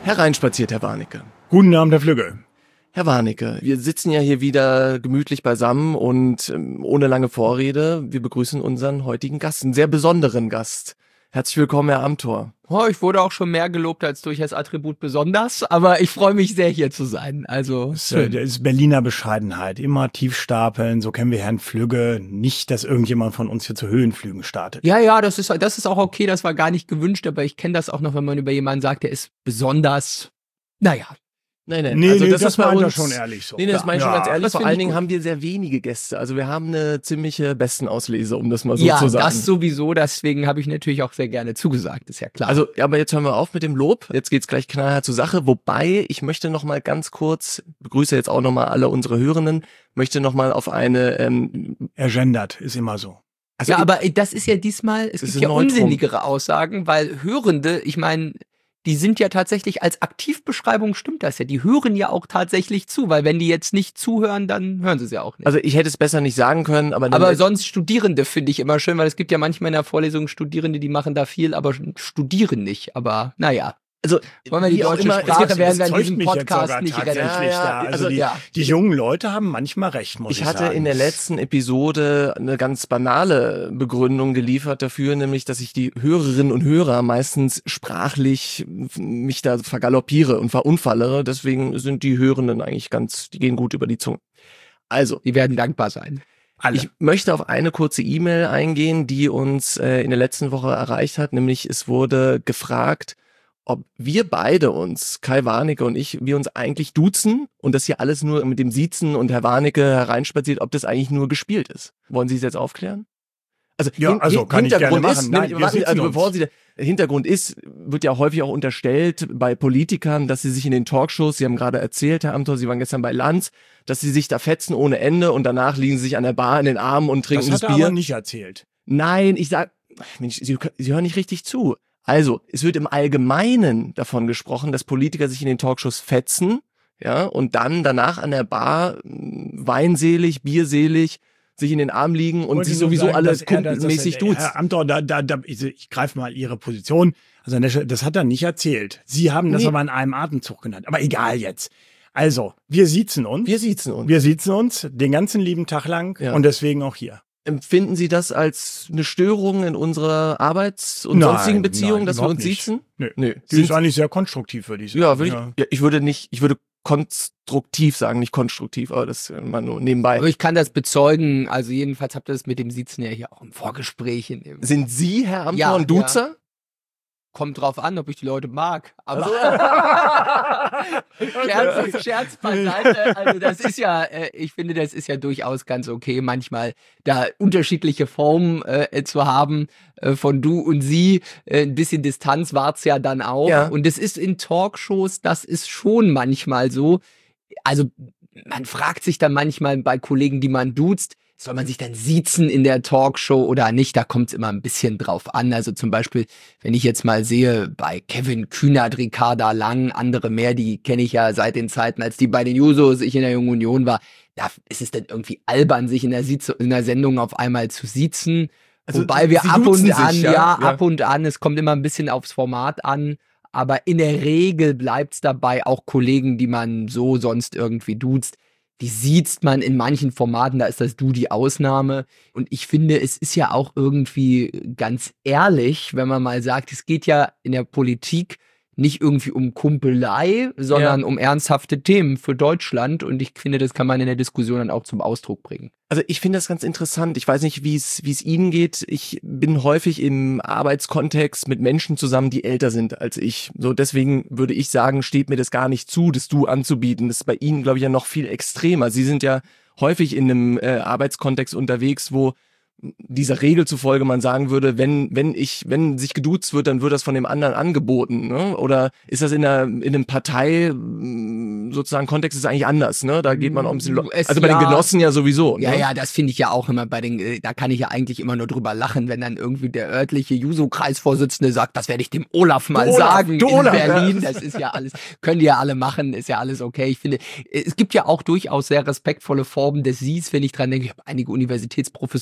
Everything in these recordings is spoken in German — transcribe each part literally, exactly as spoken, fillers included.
Hereinspaziert, Herr Warnecke. Guten Abend, Herr Flügge. Herr Warnecke, wir sitzen ja hier wieder gemütlich beisammen und ähm, ohne lange Vorrede, wir begrüßen unseren heutigen Gast, einen sehr besonderen Gast. Herzlich willkommen, Herr Amthor. Oh, ich wurde auch schon mehr gelobt als durch das Attribut besonders, aber ich freue mich sehr, hier zu sein. Also das, äh, das ist Berliner Bescheidenheit, immer tief stapeln, so kennen wir Herrn Flügge. Nicht, dass irgendjemand von uns hier zu Höhenflügen startet. Ja, ja, das ist, das ist auch okay, das war gar nicht gewünscht, aber ich kenne das auch noch, wenn man über jemanden sagt, der ist besonders, naja. Nein, nein, nee, also nee, das, das ist bei meint er uns schon ehrlich so. Nee, nee, das ja. meine ich schon ja. ganz ehrlich. Das Vor find allen ich Dingen gut. haben wir sehr wenige Gäste. Also wir haben eine ziemliche Bestenauslese, um das mal so ja, zu sagen. Ja, das sowieso, deswegen habe ich natürlich auch sehr gerne zugesagt, ist ja klar. Also, aber jetzt hören wir auf mit dem Lob. Jetzt geht's gleich knallhart zur Sache. Wobei, ich möchte noch mal ganz kurz, begrüße jetzt auch noch mal alle unsere Hörenden, möchte noch mal auf eine... Ähm, er gendert, ist immer so. Also ja, aber das ist ja diesmal, es gibt ja unsinnigere Aussagen, weil Hörende, ich meine... Die sind ja tatsächlich, als Aktivbeschreibung stimmt das ja. Die hören ja auch tatsächlich zu, weil wenn die jetzt nicht zuhören, dann hören sie es ja auch nicht. Also ich hätte es besser nicht sagen können, aber... Aber sonst Studierende finde ich immer schön, weil es gibt ja manchmal in der Vorlesung Studierende, die machen da viel, aber studieren nicht. Aber naja. Also, wollen wir die deutsche immer, Sprache werden wir in in diesem Podcast nicht retten. Ja, ja, da. Also, also die, ja. die jungen Leute haben manchmal recht, muss ich, ich sagen. Ich hatte in der letzten Episode eine ganz banale Begründung geliefert dafür, nämlich, dass ich die Hörerinnen und Hörer meistens sprachlich mich da vergaloppiere und verunfallere. Deswegen sind die Hörenden eigentlich ganz, die gehen gut über die Zunge. Also. Die werden dankbar sein. Alle. Ich möchte auf eine kurze E-Mail eingehen, die uns äh, in der letzten Woche erreicht hat, nämlich es wurde gefragt, ob wir beide uns, Kai Warnecke und ich, wir uns eigentlich duzen und das hier alles nur mit dem Siezen und Herr Warnecke hereinspaziert, ob das eigentlich nur gespielt ist. Wollen Sie es jetzt aufklären? Also, ja, hin, also kann Hintergrund ich gerne ist, machen. Nein, nein, warten, also uns. bevor Sie, der Hintergrund ist, wird ja häufig auch unterstellt bei Politikern, dass sie sich in den Talkshows, Sie haben gerade erzählt, Herr Amthor, Sie waren gestern bei Lanz, dass sie sich da fetzen ohne Ende und danach liegen sie sich an der Bar in den Armen und trinken das, das Bier. Das hat er aber nicht erzählt. Nein, ich sag, Mensch, Sie, Sie hören nicht richtig zu. Also, es wird im Allgemeinen davon gesprochen, dass Politiker sich in den Talkshows fetzen, ja, und dann danach an der Bar weinselig, bierselig sich in den Arm liegen und sich sowieso sagen, alles er, das, kundenmäßig das, duzt. Herr Amthor, da, da, da, ich, ich greife mal Ihre Position. Also, das hat er nicht erzählt. Sie haben das nee. aber in einem Atemzug genannt. Aber egal jetzt. Also, wir siezen uns. Wir siezen uns. Wir siezen uns den ganzen lieben Tag lang ja. und deswegen auch hier. Empfinden Sie das als eine Störung in unserer Arbeits- und nein, sonstigen Beziehungen, nein, dass wir uns nicht. siezen? Nö. Nö. Die ist eigentlich sehr konstruktiv, würde ich sagen. Ja, würde ich, ja. ja, ich würde nicht, ich würde konstruktiv sagen, nicht konstruktiv, aber das mal nur nebenbei. Aber ich kann das bezeugen, also jedenfalls habt ihr das mit dem Siezen ja hier auch im Vorgespräch. In dem Sind Sie, Herr Amthor, ja, ein Duzer? Ja. Kommt drauf an, ob ich die Leute mag. Aber Scherz, Scherz beiseite. Also das ist ja, äh, ich finde, das ist ja durchaus ganz okay, manchmal da unterschiedliche Formen äh, zu haben äh, von du und sie. Äh, ein bisschen Distanz war's ja dann auch. Ja. Und das ist in Talkshows, das ist schon manchmal so. Also man fragt sich dann manchmal bei Kollegen, die man duzt, soll man sich dann siezen in der Talkshow oder nicht? Da kommt es immer ein bisschen drauf an. Also zum Beispiel, wenn ich jetzt mal sehe, bei Kevin Kühnert, Ricarda Lang, andere mehr, die kenne ich ja seit den Zeiten, als die bei den Jusos, ich in der Jungen Union war, da ist es dann irgendwie albern, sich in der, Siez- in der Sendung auf einmal zu siezen. Also, wobei wir ab und an, sich, ja, ja, ja, ab und an, es kommt immer ein bisschen aufs Format an, aber in der Regel bleibt es dabei, auch Kollegen, die man so sonst irgendwie duzt, die sieht man in manchen Formaten, da ist das Du die Ausnahme. Und ich finde, es ist ja auch irgendwie ganz ehrlich, wenn man mal sagt, es geht ja in der Politik nicht irgendwie um Kumpelei, sondern ja. um ernsthafte Themen für Deutschland. Und ich finde, das kann man in der Diskussion dann auch zum Ausdruck bringen. Also ich finde das ganz interessant. Ich weiß nicht, wie es wie es Ihnen geht. Ich bin häufig im Arbeitskontext mit Menschen zusammen, die älter sind als ich. So deswegen würde ich sagen, steht mir das gar nicht zu, das Du anzubieten. Das ist bei Ihnen, glaube ich, ja noch viel extremer. Sie sind ja häufig in einem äh, Arbeitskontext unterwegs, wo dieser Regel zufolge man sagen würde, wenn wenn ich wenn sich geduzt wird, dann wird das von dem anderen angeboten, ne? Oder ist das in einer in einem Partei sozusagen Kontext ist eigentlich anders, ne? Da geht man um es, also bei ja, den Genossen ja sowieso. Ja, ne? ja, das finde ich ja auch immer bei den, da kann ich ja eigentlich immer nur drüber lachen, wenn dann irgendwie der örtliche Juso-Kreisvorsitzende sagt, das werde ich dem Olaf mal Olaf, sagen in Olaf, Berlin. ja. Das ist ja alles, können die ja alle machen, ist ja alles okay. Ich finde, es gibt ja auch durchaus sehr respektvolle Formen des Sies, wenn ich dran denke. Ich habe einige Universitätsprofessoren, die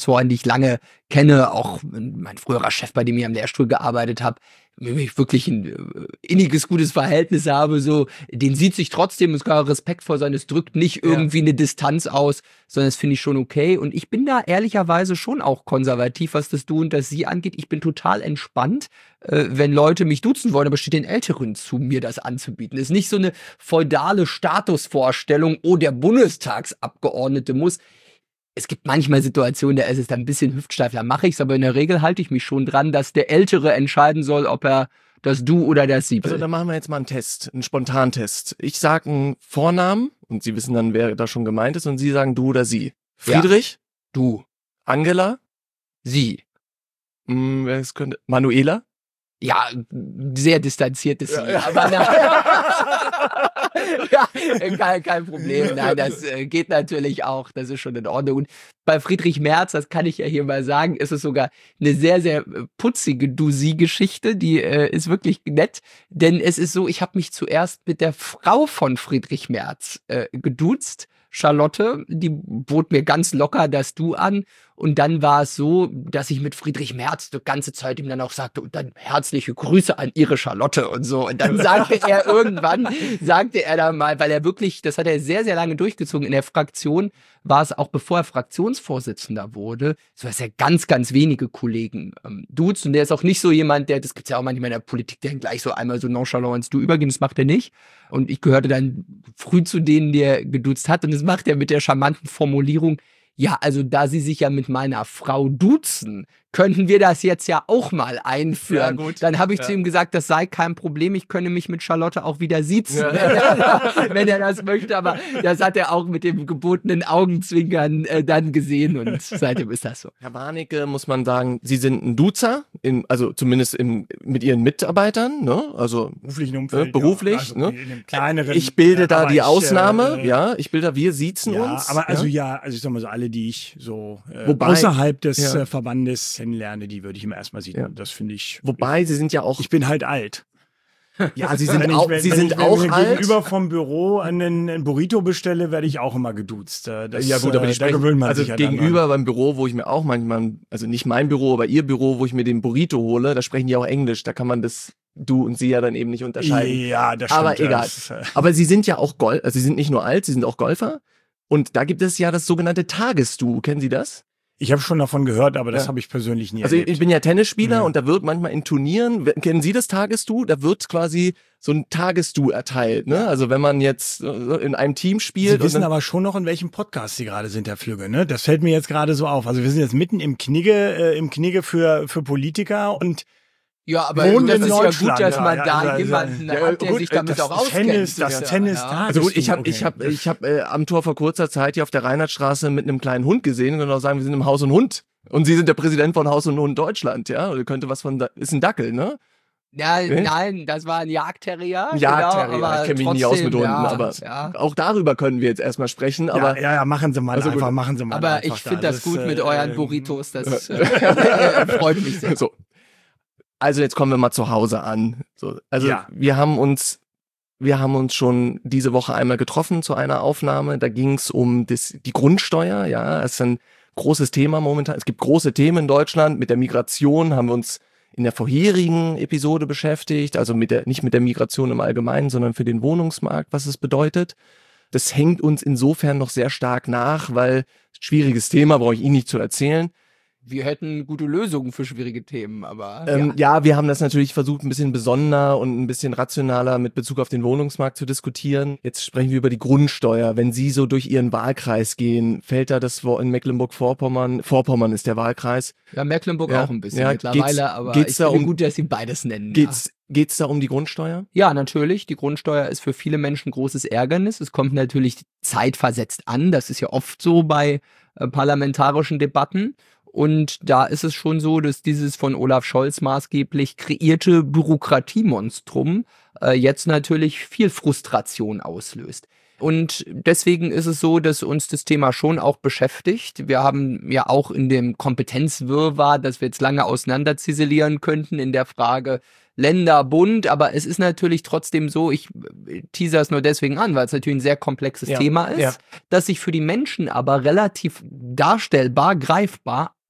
wirklich lange kenne, auch mein früherer Chef, bei dem ich am Lehrstuhl gearbeitet habe, mit dem ich wirklich ein äh, inniges, gutes Verhältnis habe, so, den sieht sich trotzdem, ist gar respektvoll sein, es drückt nicht irgendwie ja. eine Distanz aus, sondern das finde ich schon okay. Und ich bin da ehrlicherweise schon auch konservativ, was das Du und das Sie angeht. Ich bin total entspannt, äh, wenn Leute mich duzen wollen, aber steht den Älteren zu, mir das anzubieten. Ist nicht so eine feudale Statusvorstellung, oh, der Bundestagsabgeordnete muss. Es gibt manchmal Situationen, da ist es dann ein bisschen hüftsteif, da mache ich es, aber in der Regel halte ich mich schon dran, dass der Ältere entscheiden soll, ob er das Du oder das Sie will. Also dann machen wir jetzt mal einen Test, einen Spontantest. Ich sage einen Vornamen und Sie wissen dann, wer da schon gemeint ist und Sie sagen Du oder Sie. Friedrich? Ja. Du. Angela? Sie. Hm, wer es könnte? Manuela? Ja, sehr distanziertes Sie. Ja, ja. Aber na, ja, kein, kein Problem. Nein, das äh, geht natürlich auch. Das ist schon in Ordnung. Und bei Friedrich Merz, das kann ich ja hier mal sagen, ist es sogar eine sehr, sehr putzige Du-Sie-Geschichte. Die äh, ist wirklich nett. Denn es ist so, ich habe mich zuerst mit der Frau von Friedrich Merz äh, geduzt. Charlotte, die bot mir ganz locker das Du an. Und dann war es so, dass ich mit Friedrich Merz die ganze Zeit ihm dann auch sagte, und dann herzliche Grüße an Ihre Charlotte und so. Und dann sagte er irgendwann, sagte er dann mal, weil er wirklich, das hat er sehr, sehr lange durchgezogen, in der Fraktion war es auch, bevor er Fraktionsvorsitzender wurde, so dass er ganz, ganz wenige Kollegen ähm, duzt. Und der ist auch nicht so jemand, der, das gibt's ja auch manchmal in der Politik, der gleich so einmal so nonchalant ins Du übergeht, das macht er nicht. Und ich gehörte dann früh zu denen, die er geduzt hat. Und das macht er mit der charmanten Formulierung, ja, also da Sie sich ja mit meiner Frau duzen, könnten wir das jetzt ja auch mal einführen. Ja, gut. Dann habe ich Ja. zu ihm gesagt, das sei kein Problem, ich könne mich mit Charlotte auch wieder siezen, Ja. wenn, er, wenn er das möchte. Aber das hat er auch mit dem gebotenen Augenzwinkern äh, dann gesehen und seitdem ist das so. Herr Warnecke, muss man sagen, Sie sind ein Duzer, in, also zumindest im, mit Ihren Mitarbeitern, ne? Also Beruflichen Umfeld. äh, beruflich. Ja, also ne? in dem kleineren, Ich bilde da aber die ich, Ausnahme, äh, ja. Ich bilde, wir siezen Ja, uns. aber also ja. ja, also ich sag mal so, alle, die ich so äh, Wobei- außerhalb des ja. äh, Verbandes kennenlerne, die würde ich immer erstmal sehen. Ja. Das finde ich. Wobei, Sie sind ja auch, Ich bin halt alt. ja, Sie sind Wenn ich- auch, wenn- Sie wenn sind ich, wenn auch ich mir alt. gegenüber vom Büro einen, einen Burrito bestelle, werde ich auch immer geduzt. Äh, Das, Ja gut, aber äh, die da sprechen, gewöhnt man also sich ja dann gegenüber beim Büro, wo ich mir auch manchmal, also nicht mein Büro, aber Ihr Büro, wo ich mir den Burrito hole, da sprechen die auch Englisch, da kann man das Du und Sie ja dann eben nicht dran. unterscheiden. Ja, das stimmt. Aber ja, egal. das, äh, Aber Sie sind ja auch Golf, also Sie sind nicht nur alt, Sie sind auch Golfer. Und da gibt es ja das sogenannte Tagesdu. Kennen Sie das? Ich habe schon davon gehört, aber das Ja. habe ich persönlich nie Also ich, erlebt. ich bin ja Tennisspieler Ja. und da wird manchmal in Turnieren, we- kennen Sie das Tagesdu? Da wird quasi so ein Tagesdu erteilt. Ne? Also wenn man jetzt äh, in einem Team spielt. Sie und wissen dann, aber schon noch, in welchem Podcast Sie gerade sind, Herr Flügge. Ne? Das fällt mir jetzt gerade so auf. Also wir sind jetzt mitten im Knigge, äh, im Knigge für, für Politiker und Ja, aber Wohnen das in ist ja Deutschland, gut, dass ja, man ja, da ja, jemanden ja, hat, der gut, sich damit das auch auskennt. Tennis, das Ja, Tennis ja. da. also gut, ich habe Okay. ich hab, ich hab, äh, am Tor vor kurzer Zeit hier auf der Reinhardtstraße mit einem kleinen Hund gesehen und kann auch sagen, wir sind im Haus und Hund. Und Sie sind der Präsident von Haus und Hund Deutschland, ja? Oder könnte was von, da ist ein Dackel, ne? Ja, Okay. nein, das war ein Jagdterrier. Ein Jagdterrier, genau, aber ich kenne mich nie aus mit trotzdem, Hunden, ja, aber ja. auch darüber können wir jetzt erstmal sprechen. Aber ja, ja, ja, machen Sie mal Also gut. einfach, machen Sie mal Aber einfach ich finde da. das gut ist, mit äh, euren äh, Burritos. Das äh, freut mich sehr. so. Also jetzt kommen wir mal zu Hause an. So, also Ja. wir haben uns, wir haben uns schon diese Woche einmal getroffen zu einer Aufnahme. Da ging es um das, die Grundsteuer. Ja, es ist ein großes Thema momentan. Es gibt große Themen in Deutschland. Mit der Migration haben wir uns in der vorherigen Episode beschäftigt. Also mit der, nicht mit der Migration im Allgemeinen, sondern für den Wohnungsmarkt, was es bedeutet. Das hängt uns insofern noch sehr stark nach, weil schwieriges Thema, brauche ich Ihnen nicht zu erzählen. Wir hätten gute Lösungen für schwierige Themen, aber Ähm, ja. ja. wir haben das natürlich versucht, ein bisschen besonderer und ein bisschen rationaler mit Bezug auf den Wohnungsmarkt zu diskutieren. Jetzt sprechen wir über die Grundsteuer. Wenn Sie so durch Ihren Wahlkreis gehen, fällt da das Wort in Mecklenburg-Vorpommern, Vorpommern ist der Wahlkreis, Ja, Mecklenburg Ja, auch ein bisschen ja, mittlerweile, geht's- aber geht's ich da finde um- gut, dass sie beides nennen. geht's, geht's da um die Grundsteuer? Ja. ja, natürlich. Die Grundsteuer ist für viele Menschen großes Ärgernis. Es kommt natürlich zeitversetzt an. Das ist ja oft so bei äh, parlamentarischen Debatten. Und da ist es schon so, dass dieses von Olaf Scholz maßgeblich kreierte Bürokratiemonstrum äh, jetzt natürlich viel Frustration auslöst. Und deswegen ist es so, dass uns das Thema schon auch beschäftigt. Wir haben ja auch in dem Kompetenzwirrwarr, das wir jetzt lange auseinanderziselieren könnten, in der Frage Länder, Bund, aber es ist natürlich trotzdem so, ich teaser es nur deswegen an, weil es natürlich ein sehr komplexes Ja, Thema ist, ja. das sich für die Menschen aber relativ darstellbar, greifbar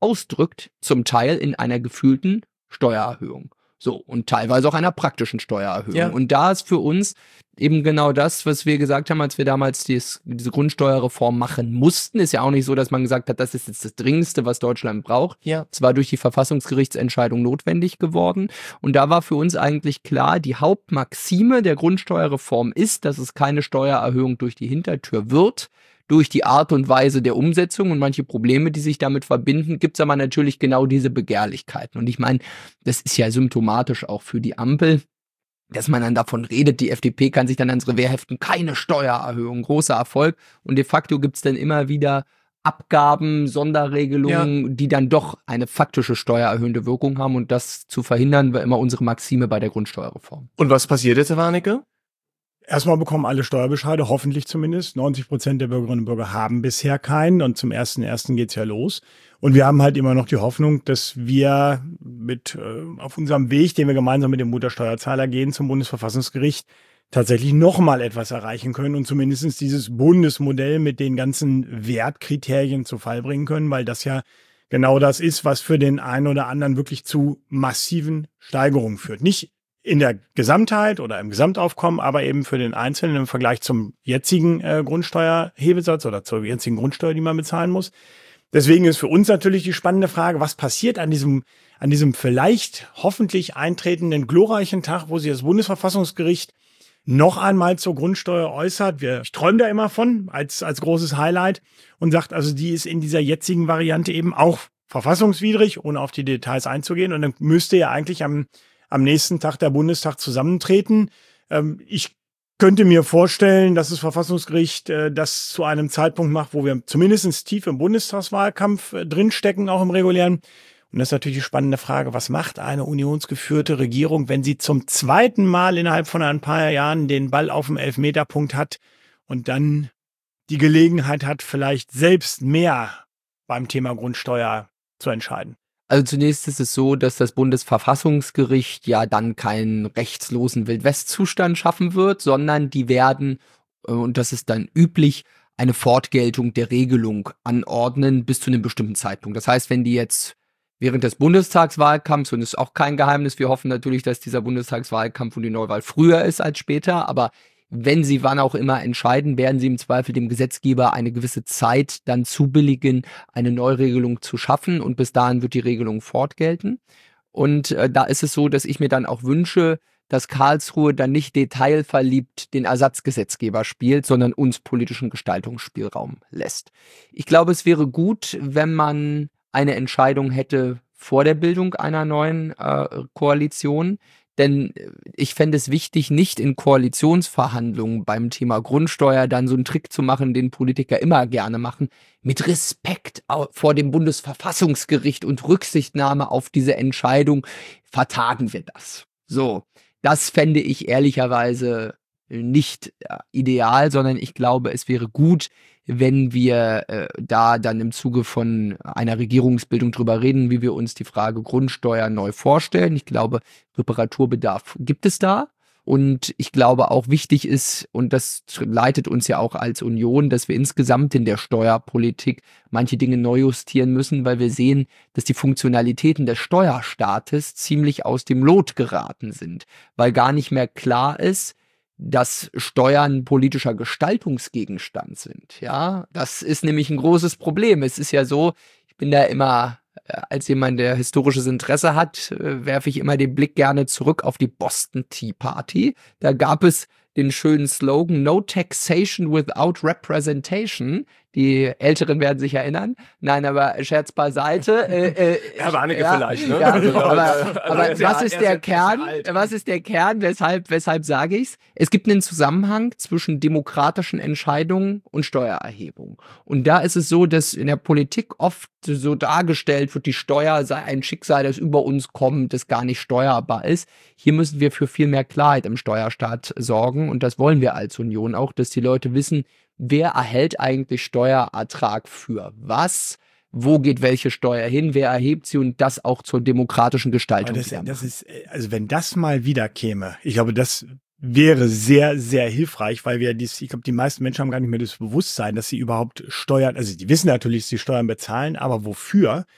ausdrückt, zum Teil in einer gefühlten Steuererhöhung. So, und teilweise auch einer praktischen Steuererhöhung. Ja. Und da ist für uns eben genau das, was wir gesagt haben, als wir damals dies, diese Grundsteuerreform machen mussten. Ist ja auch nicht so, dass man gesagt hat, das ist jetzt das Dringendste, was Deutschland braucht. Ja. Es war durch die Verfassungsgerichtsentscheidung notwendig geworden. Und da war für uns eigentlich klar, die Hauptmaxime der Grundsteuerreform ist, dass es keine Steuererhöhung durch die Hintertür wird. Durch die Art und Weise der Umsetzung und manche Probleme, die sich damit verbinden, gibt es aber natürlich genau diese Begehrlichkeiten. Und ich meine, das ist ja symptomatisch auch für die Ampel, dass man dann davon redet, die F D P kann sich dann ans Revers heften, keine Steuererhöhung, großer Erfolg. Und de facto gibt es dann immer wieder Abgaben, Sonderregelungen, ja. die dann doch eine faktische steuererhöhende Wirkung haben. Und das zu verhindern, war immer unsere Maxime bei der Grundsteuerreform. Und was passiert jetzt, Herr Warnecke? Erstmal bekommen alle Steuerbescheide, hoffentlich zumindest. neunzig Prozent der Bürgerinnen und Bürger haben bisher keinen und zum ersten ersten geht's ja los. Und wir haben halt immer noch die Hoffnung, dass wir mit äh, auf unserem Weg, den wir gemeinsam mit dem Muttersteuerzahler gehen, zum Bundesverfassungsgericht tatsächlich nochmal etwas erreichen können und zumindest dieses Bundesmodell mit den ganzen Wertkriterien zu Fall bringen können, weil das ja genau das ist, was für den einen oder anderen wirklich zu massiven Steigerungen führt. Nicht in der Gesamtheit oder im Gesamtaufkommen, aber eben für den Einzelnen im Vergleich zum jetzigen äh, Grundsteuerhebesatz oder zur jetzigen Grundsteuer, die man bezahlen muss. Deswegen ist für uns natürlich die spannende Frage, was passiert an diesem, an diesem vielleicht hoffentlich eintretenden glorreichen Tag, wo sich das Bundesverfassungsgericht noch einmal zur Grundsteuer äußert. Wir, ich träume da immer von als, als großes Highlight und sagt, also die ist in dieser jetzigen Variante eben auch verfassungswidrig, ohne auf die Details einzugehen. Und dann müsste ja eigentlich am am nächsten Tag der Bundestag zusammentreten. Ähm, ich könnte mir vorstellen, dass das Verfassungsgericht äh, das zu einem Zeitpunkt macht, wo wir zumindest tief im Bundestagswahlkampf äh, drinstecken, auch im regulären. Und das ist natürlich die spannende Frage, was macht eine unionsgeführte Regierung, wenn sie zum zweiten Mal innerhalb von ein paar Jahren den Ball auf dem Elfmeterpunkt hat und dann die Gelegenheit hat, vielleicht selbst mehr beim Thema Grundsteuer zu entscheiden. Also zunächst ist es so, dass das Bundesverfassungsgericht ja dann keinen rechtslosen Wildwest-Zustand schaffen wird, sondern die werden, und das ist dann üblich, eine Fortgeltung der Regelung anordnen bis zu einem bestimmten Zeitpunkt. Das heißt, wenn die jetzt während des Bundestagswahlkampfs, und es ist auch kein Geheimnis, wir hoffen natürlich, dass dieser Bundestagswahlkampf und die Neuwahl früher ist als später, aber wenn sie wann auch immer entscheiden, werden sie im Zweifel dem Gesetzgeber eine gewisse Zeit dann zubilligen, eine Neuregelung zu schaffen und bis dahin wird die Regelung fortgelten. Und äh, da ist es so, dass ich mir dann auch wünsche, dass Karlsruhe dann nicht detailverliebt den Ersatzgesetzgeber spielt, sondern uns politischen Gestaltungsspielraum lässt. Ich glaube, es wäre gut, wenn man eine Entscheidung hätte vor der Bildung einer neuen äh, Koalition. Denn ich fände es wichtig, nicht in Koalitionsverhandlungen beim Thema Grundsteuer dann so einen Trick zu machen, den Politiker immer gerne machen, mit Respekt vor dem Bundesverfassungsgericht und Rücksichtnahme auf diese Entscheidung vertagen wir das. So, das fände ich ehrlicherweise nicht ideal, sondern ich glaube, es wäre gut, wenn wir äh, da dann im Zuge von einer Regierungsbildung drüber reden, wie wir uns die Frage Grundsteuer neu vorstellen. Ich glaube, Reparaturbedarf gibt es da. Und ich glaube auch wichtig ist, und das leitet uns ja auch als Union, dass wir insgesamt in der Steuerpolitik manche Dinge neu justieren müssen, weil wir sehen, dass die Funktionalitäten des Steuerstaates ziemlich aus dem Lot geraten sind, weil gar nicht mehr klar ist, dass Steuern politischer Gestaltungsgegenstand sind. Ja, das ist nämlich ein großes Problem. Es ist ja so, ich bin da immer, als jemand, der historisches Interesse hat, werfe ich immer den Blick gerne zurück auf die Boston Tea Party. Da gab es den schönen Slogan No Taxation Without Representation. Die Älteren werden sich erinnern. Nein, aber Scherz beiseite. Äh, äh, ja, Warnecke ja, vielleicht, ne? Ja, aber aber also, was ist der ist Kern? Was ist der Kern? Weshalb, weshalb sage ich's? Es gibt einen Zusammenhang zwischen demokratischen Entscheidungen und Steuererhebung. Und da ist es so, dass in der Politik oft so dargestellt wird, die Steuer sei ein Schicksal, das über uns kommt, das gar nicht steuerbar ist. Hier müssen wir für viel mehr Klarheit im Steuerstaat sorgen. Und das wollen wir als Union auch, dass die Leute wissen, wer erhält eigentlich Steuerertrag für was? Wo geht welche Steuer hin? Wer erhebt sie? Und das auch zur demokratischen Gestaltung. Das, das ist, also wenn das mal wieder käme, ich glaube, das wäre sehr, sehr hilfreich, weil wir dies, ich glaube, die meisten Menschen haben gar nicht mehr das Bewusstsein, dass sie überhaupt Steuern, also die wissen natürlich, dass sie Steuern bezahlen, aber wofür?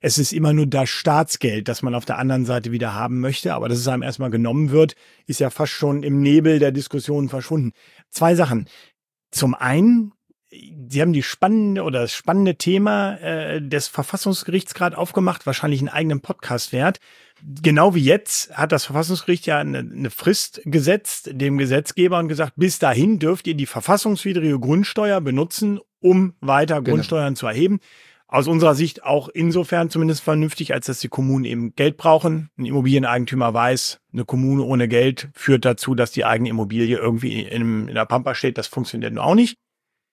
Es ist immer nur das Staatsgeld, das man auf der anderen Seite wieder haben möchte. Aber dass es einem erstmal genommen wird, ist ja fast schon im Nebel der Diskussion verschwunden. Zwei Sachen. Zum einen, Sie haben die spannende oder das spannende Thema äh, des Verfassungsgerichts gerade aufgemacht, wahrscheinlich einen eigenen Podcast wert. Genau wie jetzt hat das Verfassungsgericht ja eine, eine Frist gesetzt, dem Gesetzgeber, und gesagt, bis dahin dürft ihr die verfassungswidrige Grundsteuer benutzen, um weiter Genau. Grundsteuern zu erheben. Aus unserer Sicht auch insofern zumindest vernünftig, als dass die Kommunen eben Geld brauchen. Ein Immobilieneigentümer weiß, eine Kommune ohne Geld führt dazu, dass die eigene Immobilie irgendwie in, in der Pampa steht. Das funktioniert nur auch nicht.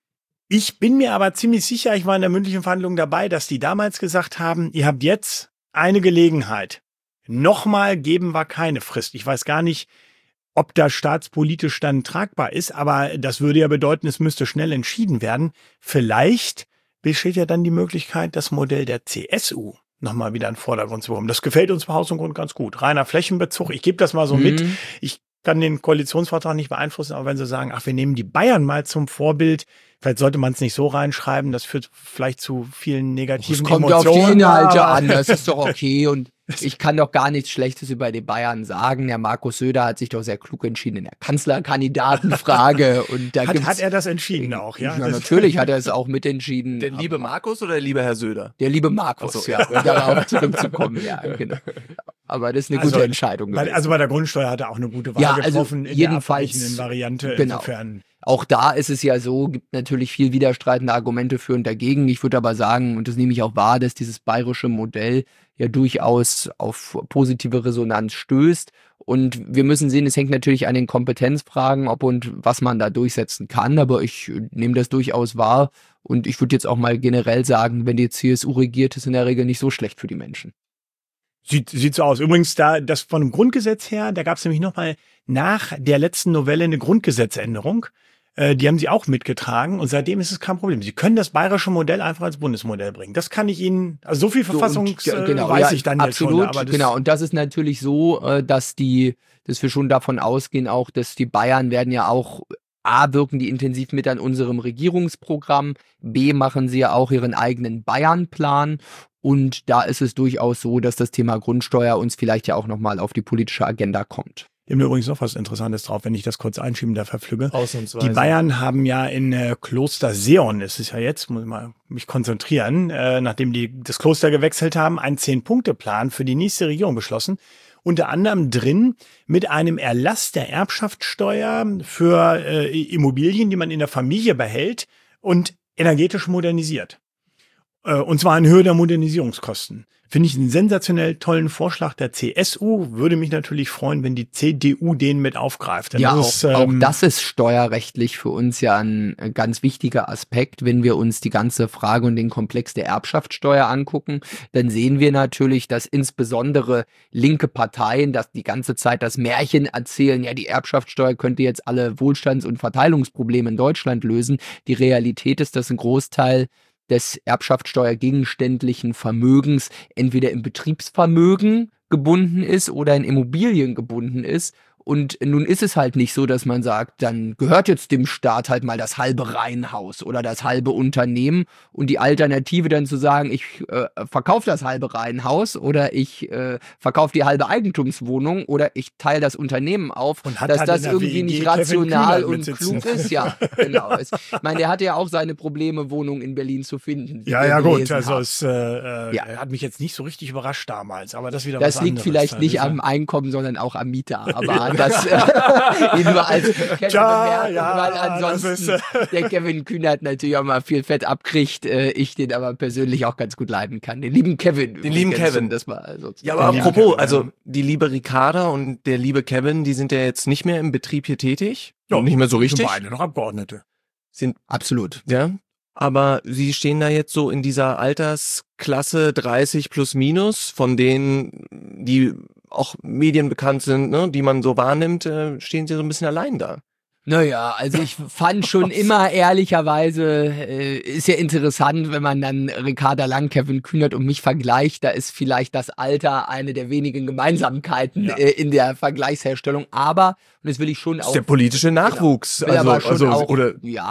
Ich bin mir aber ziemlich sicher, ich war in der mündlichen Verhandlung dabei, dass die damals gesagt haben, ihr habt jetzt eine Gelegenheit. Nochmal geben wir keine Frist. Ich weiß gar nicht, ob das staatspolitisch dann tragbar ist, aber das würde ja bedeuten, es müsste schnell entschieden werden. Vielleicht besteht ja dann die Möglichkeit, das Modell der C S U nochmal wieder in den Vordergrund zu bekommen. Das gefällt uns bei Haus und Grund ganz gut. Reiner Flächenbezug, ich gebe das mal so Mhm. mit. Ich kann den Koalitionsvertrag nicht beeinflussen, aber wenn Sie sagen, ach, wir nehmen die Bayern mal zum Vorbild, vielleicht sollte man es nicht so reinschreiben, das führt vielleicht zu vielen negativen Es kommt Emotionen. auf die Inhalte aber- an, das ist doch okay. Und ich kann doch gar nichts Schlechtes über die Bayern sagen. Der Markus Söder hat sich doch sehr klug entschieden in der Kanzlerkandidatenfrage. Und da Hat, gibt's, hat er das entschieden auch, ja? Ja, natürlich hat er es auch mitentschieden. Der liebe Markus oder der liebe Herr Söder? Der liebe Markus, Ach so. ja, um darauf zurückzukommen, ja, genau. Aber das ist eine Also, gute Entscheidung Weil, gewesen. also bei der Grundsteuer hat er auch eine gute Wahl Ja, also getroffen in jedenfalls- der abweichenden Variante. genau. Insofern. Auch da ist es ja so, gibt natürlich viel widerstreitende Argumente für und dagegen. Ich würde aber sagen, und das nehme ich auch wahr, dass dieses bayerische Modell ja durchaus auf positive Resonanz stößt. Und wir müssen sehen, es hängt natürlich an den Kompetenzfragen, ob und was man da durchsetzen kann. Aber ich nehme das durchaus wahr. Und ich würde jetzt auch mal generell sagen, wenn die C S U regiert, ist in der Regel nicht so schlecht für die Menschen. Sieht, sieht so aus. Übrigens, da das von dem Grundgesetz her, da gab es nämlich nochmal nach der letzten Novelle eine Grundgesetzänderung. Äh, die haben sie auch mitgetragen und seitdem ist es kein Problem. Sie können das bayerische Modell einfach als Bundesmodell bringen. Das kann ich Ihnen, also so viel Verfassungs So, und, äh, genau, weiß ja, ich dann absolut, jetzt schon. Aber das, genau. Und das ist natürlich so, äh, dass die, dass wir schon davon ausgehen, auch, dass die Bayern werden ja auch A, wirken die intensiv mit an unserem Regierungsprogramm, B, machen sie ja auch ihren eigenen Bayern-Plan. Und da ist es durchaus so, dass das Thema Grundsteuer uns vielleicht ja auch nochmal auf die politische Agenda kommt. Die haben übrigens noch was Interessantes drauf, wenn ich das kurz einschieben darf, Herr Flügge. Ausnahmsweise. Die Bayern haben ja in äh, Kloster Seon, ist es ja jetzt, muss ich mal mich konzentrieren, äh, nachdem die das Kloster gewechselt haben, einen Zehn-Punkte-Plan für die nächste Regierung beschlossen. Unter anderem drin mit einem Erlass der Erbschaftssteuer für äh, Immobilien, die man in der Familie behält und energetisch modernisiert. Äh, und zwar in Höhe der Modernisierungskosten. Finde ich einen sensationell tollen Vorschlag der C S U. Würde mich natürlich freuen, wenn die C D U den mit aufgreift. Denn Ja, das auch, ist, auch ähm, das ist steuerrechtlich für uns ja ein äh, ganz wichtiger Aspekt. Wenn wir uns die ganze Frage und den Komplex der Erbschaftssteuer angucken, dann sehen wir natürlich, dass insbesondere linke Parteien das die ganze Zeit das Märchen erzählen, ja, die Erbschaftssteuer könnte jetzt alle Wohlstands- und Verteilungsprobleme in Deutschland lösen. Die Realität ist, dass ein Großteil des erbschaftssteuergegenständlichen Vermögens entweder im Betriebsvermögen gebunden ist oder in Immobilien gebunden ist. Und nun ist es halt nicht so, dass man sagt, dann gehört jetzt dem Staat halt mal das halbe Reihenhaus oder das halbe Unternehmen und die Alternative dann zu sagen, ich äh, verkaufe das halbe Reihenhaus oder ich äh, verkaufe die halbe Eigentumswohnung oder ich teile das Unternehmen auf, Und hat dass halt das in der irgendwie W G nicht Kevin rational Kühnert und mitsitzen. klug ist. Ja, genau. Es, ich meine, der hatte ja auch seine Probleme, Wohnungen in Berlin zu finden. wie ja, wir ja, gut. gelesen Also haben. es äh, äh, Ja. hat mich jetzt nicht so richtig überrascht damals, aber das wieder Das was liegt anderes. vielleicht Das nicht ist ja- am Einkommen, sondern auch am Mieter. Aber das äh, nur als Kenner Tja, bemerken, ja, weil das ansonsten ist, der Kevin Kühnert natürlich auch mal viel Fett abkriegt, äh, ich den aber persönlich auch ganz gut leiden kann. Den lieben Kevin. Den lieben übrigens, Kevin. um Das mal so zu Ja, sagen. aber Ja, apropos, Kevin, also ja. die liebe Ricarda und der liebe Kevin, die sind ja jetzt nicht mehr im Betrieb hier tätig. Ja, nicht mehr so sind richtig. beide noch Abgeordnete. Sind, Absolut. ja. Aber sie stehen da jetzt so in dieser Altersklasse dreißig plus minus, von denen, die auch medienbekannt sind, ne, die man so wahrnimmt, äh, stehen sie so ein bisschen allein da. Naja, also ich fand schon immer ehrlicherweise, äh, ist ja interessant, wenn man dann Ricarda Lang, Kevin Kühnert und mich vergleicht, da ist vielleicht das Alter eine der wenigen Gemeinsamkeiten Ja. äh, in der Vergleichsherstellung, aber, und das will ich schon Das auch... ist der politische Nachwuchs. Will also, aber schon also auch, oder ja,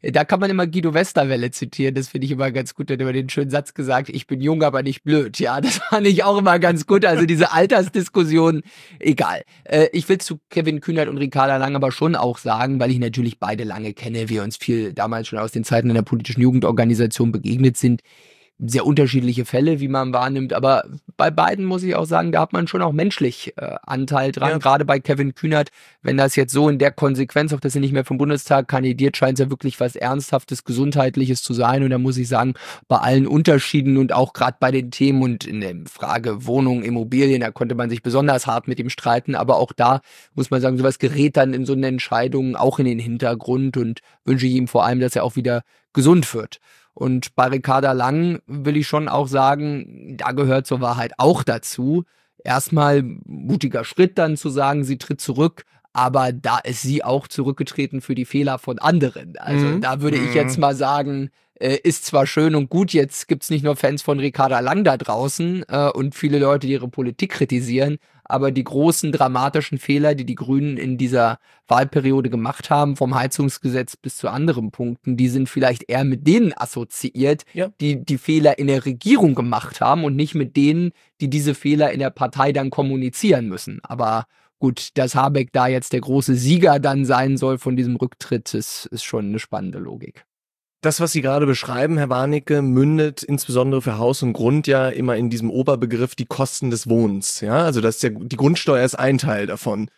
Da kann man immer Guido Westerwelle zitieren, das finde ich immer ganz gut, der hat immer den schönen Satz gesagt, ich bin jung, aber nicht blöd. Ja, das fand ich auch immer ganz gut, also diese Altersdiskussion, egal. Äh, ich will zu Kevin Kühnert und Ricarda Lang aber schon auch sagen, weil ich natürlich beide lange kenne, wir uns viel damals schon aus den Zeiten in der politischen Jugendorganisation begegnet sind, sehr unterschiedliche Fälle, wie man wahrnimmt, aber bei beiden muss ich auch sagen, da hat man schon auch menschlich äh, Anteil dran, ja. Gerade bei Kevin Kühnert, wenn das jetzt so in der Konsequenz, auch dass er nicht mehr vom Bundestag kandidiert, scheint es ja wirklich was Ernsthaftes, Gesundheitliches zu sein und da muss ich sagen, bei allen Unterschieden und auch gerade bei den Themen und in der Frage Wohnung, Immobilien, da konnte man sich besonders hart mit ihm streiten, aber auch da muss man sagen, sowas gerät dann in so eine Entscheidung auch in den Hintergrund und wünsche ich ihm vor allem, dass er auch wieder gesund wird. Und bei Ricarda Lang will ich schon auch sagen, da gehört zur Wahrheit auch dazu. Erstmal mutiger Schritt dann zu sagen, sie tritt zurück, aber da ist sie auch zurückgetreten für die Fehler von anderen. Also mhm. da würde ich jetzt mal sagen, äh, ist zwar schön und gut, jetzt gibt's nicht nur Fans von Ricarda Lang da draußen äh, und viele Leute, die ihre Politik kritisieren, aber die großen dramatischen Fehler, die die Grünen in dieser Wahlperiode gemacht haben, vom Heizungsgesetz bis zu anderen Punkten, die sind vielleicht eher mit denen assoziiert, ja. die die Fehler in der Regierung gemacht haben und nicht mit denen, die diese Fehler in der Partei dann kommunizieren müssen. Aber gut, dass Habeck da jetzt der große Sieger dann sein soll von diesem Rücktritt, ist, ist schon eine spannende Logik. Das, was Sie gerade beschreiben, Herr Warnecke, mündet insbesondere für Haus und Grund ja immer in diesem Oberbegriff die Kosten des Wohnens. Ja, also das ist ja, die Grundsteuer ist ein Teil davon.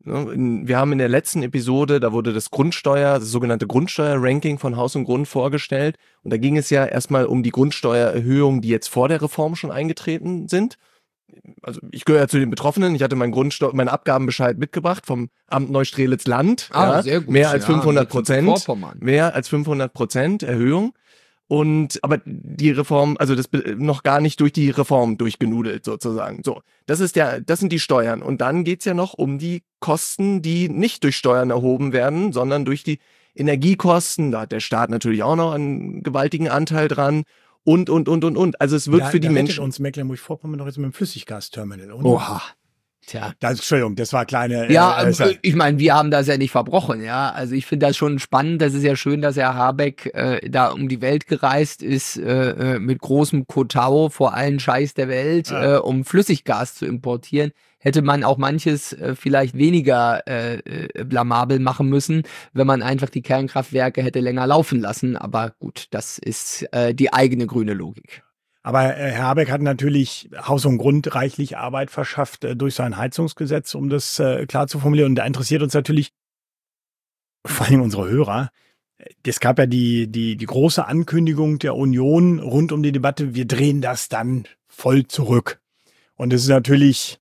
Wir haben in der letzten Episode, da wurde das Grundsteuer, das sogenannte Grundsteuer-Ranking von Haus und Grund vorgestellt. Und da ging es ja erstmal um die Grundsteuererhöhungen, die jetzt vor der Reform schon eingetreten sind. Also ich gehöre ja zu den Betroffenen. Ich hatte meinen Grundsteuer, meinen Abgabenbescheid mitgebracht vom Amt Neustrelitz-Land. Ah, ja, sehr gut. Mehr als ja, fünfhundert Prozent. Mehr als fünfhundert Prozent Erhöhung. Und, aber die Reform, also das noch gar nicht durch die Reform durchgenudelt sozusagen. So. Das ist der, das sind die Steuern. Und dann geht's ja noch um die Kosten, die nicht durch Steuern erhoben werden, sondern durch die Energiekosten. Da hat der Staat natürlich auch noch einen gewaltigen Anteil dran. Und, und, und, und, und. Also es wird da, für die da Menschen. uns Mecklenburg-Vorpommern noch jetzt mit dem Flüssiggasterminal, oder? Oha. Tja. Das, Entschuldigung, das war kleine. Ja, äh, äh, ich meine, wir haben das ja nicht verbrochen, ja. Also ich finde das schon spannend. Das ist ja schön, dass Herr Habeck äh, da um die Welt gereist ist äh, mit großem Kotau vor allen Scheiß der Welt, ja. äh, um Flüssiggas zu importieren. Hätte man auch manches äh, vielleicht weniger äh, äh, blamabel machen müssen, wenn man einfach die Kernkraftwerke hätte länger laufen lassen. Aber gut, das ist äh, die eigene grüne Logik. Aber äh, Herr Habeck hat natürlich Haus und Grund reichlich Arbeit verschafft äh, durch sein Heizungsgesetz, um das äh, klar zu formulieren. Und da interessiert uns natürlich vor allem unsere Hörer. Es gab ja die, die, die große Ankündigung der Union rund um die Debatte, wir drehen das dann voll zurück. Und es ist natürlich,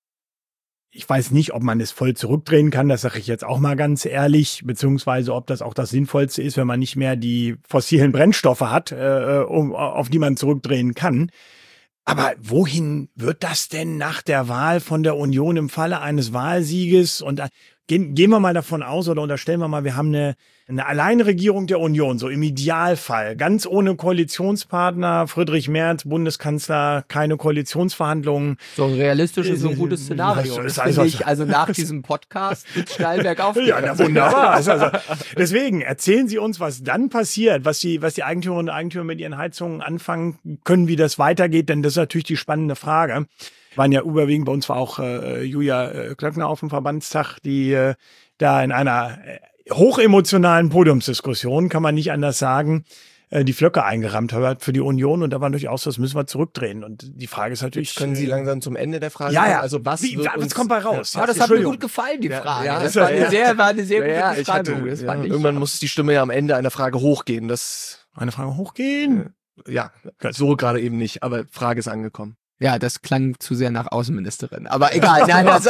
ich weiß nicht, ob man es voll zurückdrehen kann, das sage ich jetzt auch mal ganz ehrlich, beziehungsweise ob das auch das Sinnvollste ist, wenn man nicht mehr die fossilen Brennstoffe hat, äh, um, auf die man zurückdrehen kann. Aber wohin wird das denn nach der Wahl von der Union im Falle eines Wahlsieges? Und äh, gehen, gehen wir mal davon aus oder unterstellen wir mal, wir haben eine, eine Alleinregierung der Union, so im Idealfall, ganz ohne Koalitionspartner, Friedrich Merz, Bundeskanzler, keine Koalitionsverhandlungen. So realistisch ist so ein gutes Szenario. Das finde ich, also nach diesem Podcast wird steil bergauf gehen. Ja, na, wunderbar. Also, also, deswegen erzählen Sie uns, was dann passiert, was die, was die Eigentümerinnen und Eigentümer mit ihren Heizungen anfangen können, wie das weitergeht, denn das ist natürlich die spannende Frage. Waren ja überwiegend, bei uns war auch äh, Julia äh, Klöckner auf dem Verbandstag, die äh, da in einer äh, hochemotionalen Podiumsdiskussion, kann man nicht anders sagen, äh, die Flöcke eingerammt hat für die Union und da war durchaus, das müssen wir zurückdrehen. Und die Frage ist natürlich... Jetzt können Sie langsam zum Ende der Frage ja, ja. kommen? Also was, Wie, wird was uns, kommt bei raus? Ja, ja, das hat mir gut gefallen, die Frage. Ja, ja, das war eine sehr, war eine sehr gute ja, Beschreibung. Hatte, das ja, fand ich. Irgendwann muss die Stimme ja am Ende einer Frage hochgehen. Das, eine Frage hochgehen? Äh, ja, so gerade eben nicht, aber Frage ist angekommen. Ja, das klang zu sehr nach Außenministerin. Aber egal, nein, das,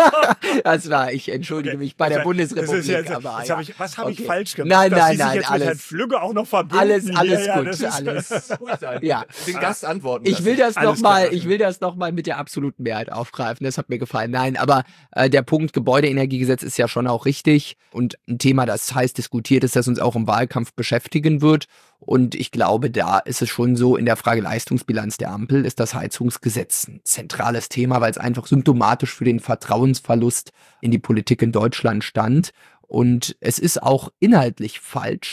das war, ich entschuldige okay. mich bei der Bundesrepublik. Jetzt, aber, jetzt ja. hab ich, was habe okay. ich falsch gemacht? Nein, dass nein, Sie sich nein, jetzt alles. Mit Herrn Flügge auch noch verbinden. Alles, alles ja, gut, ja, alles. ja. Den Gast antworten. Ich will das alles noch mal, klar. ich will das noch mal mit der absoluten Mehrheit aufgreifen. Das hat mir gefallen. Nein, aber äh, der Punkt Gebäudeenergiegesetz ist ja schon auch richtig und ein Thema, das heiß diskutiert ist, das uns auch im Wahlkampf beschäftigen wird. Und ich glaube, da ist es schon so, in der Frage Leistungsbilanz der Ampel ist das Heizungsgesetz ein zentrales Thema, weil es einfach symptomatisch für den Vertrauensverlust in die Politik in Deutschland stand. Und es ist auch inhaltlich falsch,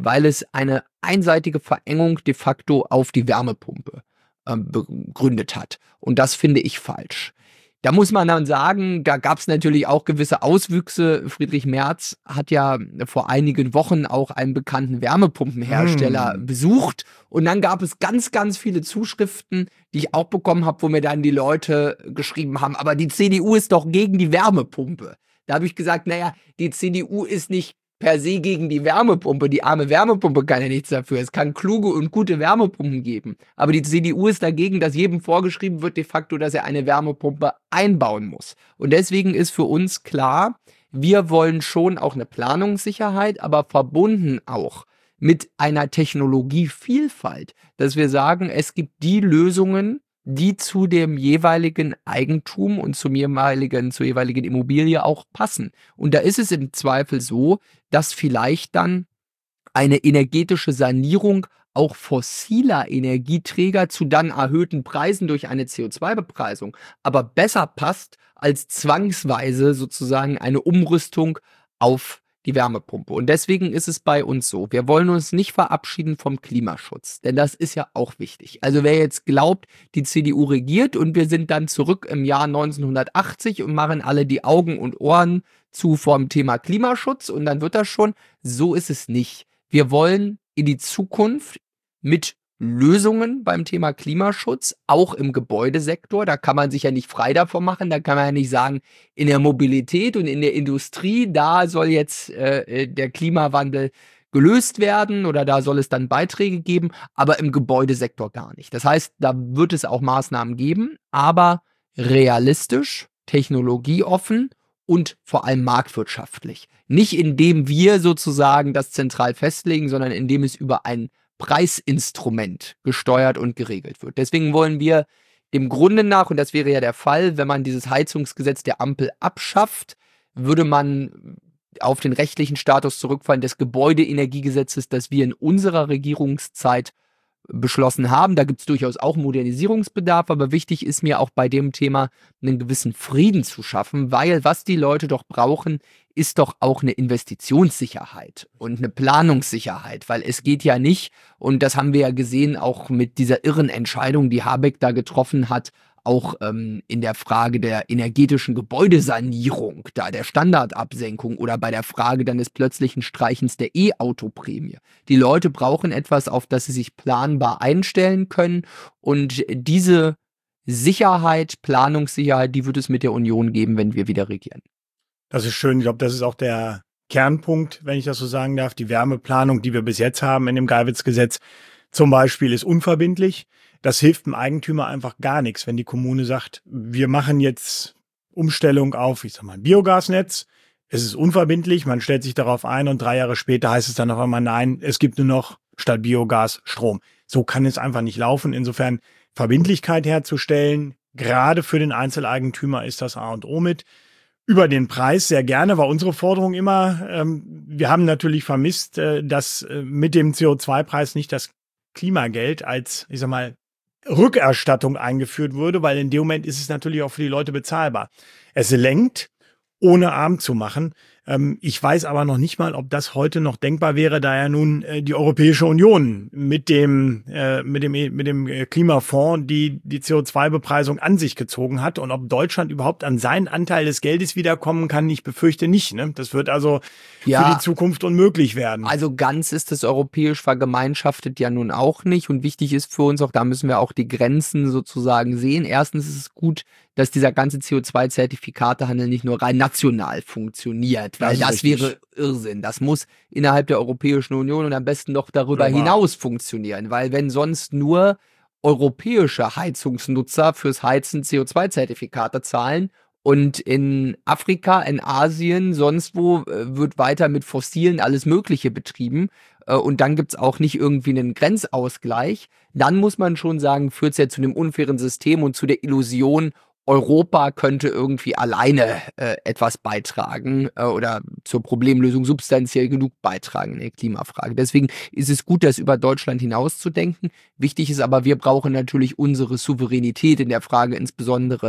weil es eine einseitige Verengung de facto auf die Wärmepumpe äh, begründet hat. Und das finde ich falsch. Da muss man dann sagen, da gab es natürlich auch gewisse Auswüchse. Friedrich Merz hat ja vor einigen Wochen auch einen bekannten Wärmepumpenhersteller mm. besucht. Und dann gab es ganz, ganz viele Zuschriften, die ich auch bekommen habe, wo mir dann die Leute geschrieben haben, aber die C D U ist doch gegen die Wärmepumpe. Da habe ich gesagt, naja, die C D U ist nicht per se gegen die Wärmepumpe. Die arme Wärmepumpe kann ja nichts dafür. Es kann kluge und gute Wärmepumpen geben. Aber die C D U ist dagegen, dass jedem vorgeschrieben wird de facto, dass er eine Wärmepumpe einbauen muss. Und deswegen ist für uns klar, wir wollen schon auch eine Planungssicherheit, aber verbunden auch mit einer Technologievielfalt, dass wir sagen, es gibt die Lösungen, die zu dem jeweiligen Eigentum und zum jeweiligen, zur jeweiligen Immobilie auch passen. Und da ist es im Zweifel so, dass vielleicht dann eine energetische Sanierung auch fossiler Energieträger zu dann erhöhten Preisen durch eine C O zwei Bepreisung aber besser passt als zwangsweise sozusagen eine Umrüstung auf die Wärmepumpe. Und deswegen ist es bei uns so, wir wollen uns nicht verabschieden vom Klimaschutz, denn das ist ja auch wichtig. Also wer jetzt glaubt, die C D U regiert und wir sind dann zurück im Jahr neunzehnhundertachtzig und machen alle die Augen und Ohren zu vom Thema Klimaschutz und dann wird das schon, so ist es nicht. Wir wollen in die Zukunft mit Lösungen beim Thema Klimaschutz, auch im Gebäudesektor. Da kann man sich ja nicht frei davon machen. Da kann man ja nicht sagen, in der Mobilität und in der Industrie, da soll jetzt äh, der Klimawandel gelöst werden oder da soll es dann Beiträge geben, aber im Gebäudesektor gar nicht. Das heißt, da wird es auch Maßnahmen geben, aber realistisch, technologieoffen und vor allem marktwirtschaftlich. Nicht indem wir sozusagen das zentral festlegen, sondern indem es über ein Preisinstrument gesteuert und geregelt wird. Deswegen wollen wir dem Grunde nach, und das wäre ja der Fall, wenn man dieses Heizungsgesetz der Ampel abschafft, würde man auf den rechtlichen Status zurückfallen des Gebäudeenergiegesetzes, das wir in unserer Regierungszeit beschlossen haben. Da gibt es durchaus auch Modernisierungsbedarf, aber wichtig ist mir auch bei dem Thema einen gewissen Frieden zu schaffen, weil was die Leute doch brauchen, ist doch auch eine Investitionssicherheit und eine Planungssicherheit, weil es geht ja nicht, und das haben wir ja gesehen, auch mit dieser irren Entscheidung, die Habeck da getroffen hat, auch ähm, in der Frage der energetischen Gebäudesanierung, da der Standardabsenkung oder bei der Frage dann des plötzlichen Streichens der E-Auto-Prämie. Die Leute brauchen etwas, auf das sie sich planbar einstellen können, und diese Sicherheit, Planungssicherheit, die wird es mit der Union geben, wenn wir wieder regieren. Das ist schön. Ich glaube, das ist auch der Kernpunkt, wenn ich das so sagen darf. Die Wärmeplanung, die wir bis jetzt haben in dem Geiwitz-Gesetz zum Beispiel, ist unverbindlich. Das hilft dem Eigentümer einfach gar nichts, wenn die Kommune sagt, wir machen jetzt Umstellung auf, ich sag mal, ein Biogasnetz. Es ist unverbindlich, man stellt sich darauf ein und drei Jahre später heißt es dann auf einmal, nein, es gibt nur noch statt Biogas Strom. So kann es einfach nicht laufen. Insofern Verbindlichkeit herzustellen, gerade für den Einzeleigentümer ist das A und O mit. Über den Preis sehr gerne war unsere Forderung immer, ähm, wir haben natürlich vermisst, äh, dass äh, mit dem C O zwei Preis nicht das Klimageld als, ich sag mal, Rückerstattung eingeführt wurde, weil in dem Moment ist es natürlich auch für die Leute bezahlbar. Es lenkt, ohne arm zu machen. Ähm, ich weiß aber noch nicht mal, ob das heute noch denkbar wäre, da ja nun äh, die Europäische Union mit dem äh, mit dem mit dem Klimafonds die die C O zwei Bepreisung an sich gezogen hat, und ob Deutschland überhaupt an seinen Anteil des Geldes wiederkommen kann, ich befürchte nicht. Ne? Das wird also ja für die Zukunft unmöglich werden. Also ganz ist es europäisch vergemeinschaftet ja nun auch nicht, und wichtig ist für uns auch, da müssen wir auch die Grenzen sozusagen sehen. Erstens ist es gut, dass dieser ganze C O zwei Zertifikatehandel nicht nur rein national funktioniert, weil das, das wäre Irrsinn. Das muss innerhalb der Europäischen Union und am besten noch darüber ja, hinaus funktionieren, weil wenn sonst nur europäische Heizungsnutzer fürs Heizen C O zwei Zertifikate zahlen und in Afrika, in Asien, sonst wo äh, wird weiter mit Fossilen alles Mögliche betrieben, äh, und dann gibt's auch nicht irgendwie einen Grenzausgleich, dann muss man schon sagen, führt's ja zu einem unfairen System und zu der Illusion, Europa könnte irgendwie alleine äh, etwas beitragen äh, oder zur Problemlösung substanziell genug beitragen in der Klimafrage. Deswegen ist es gut, das über Deutschland hinaus zu denken. Wichtig ist aber, wir brauchen natürlich unsere Souveränität in der Frage insbesondere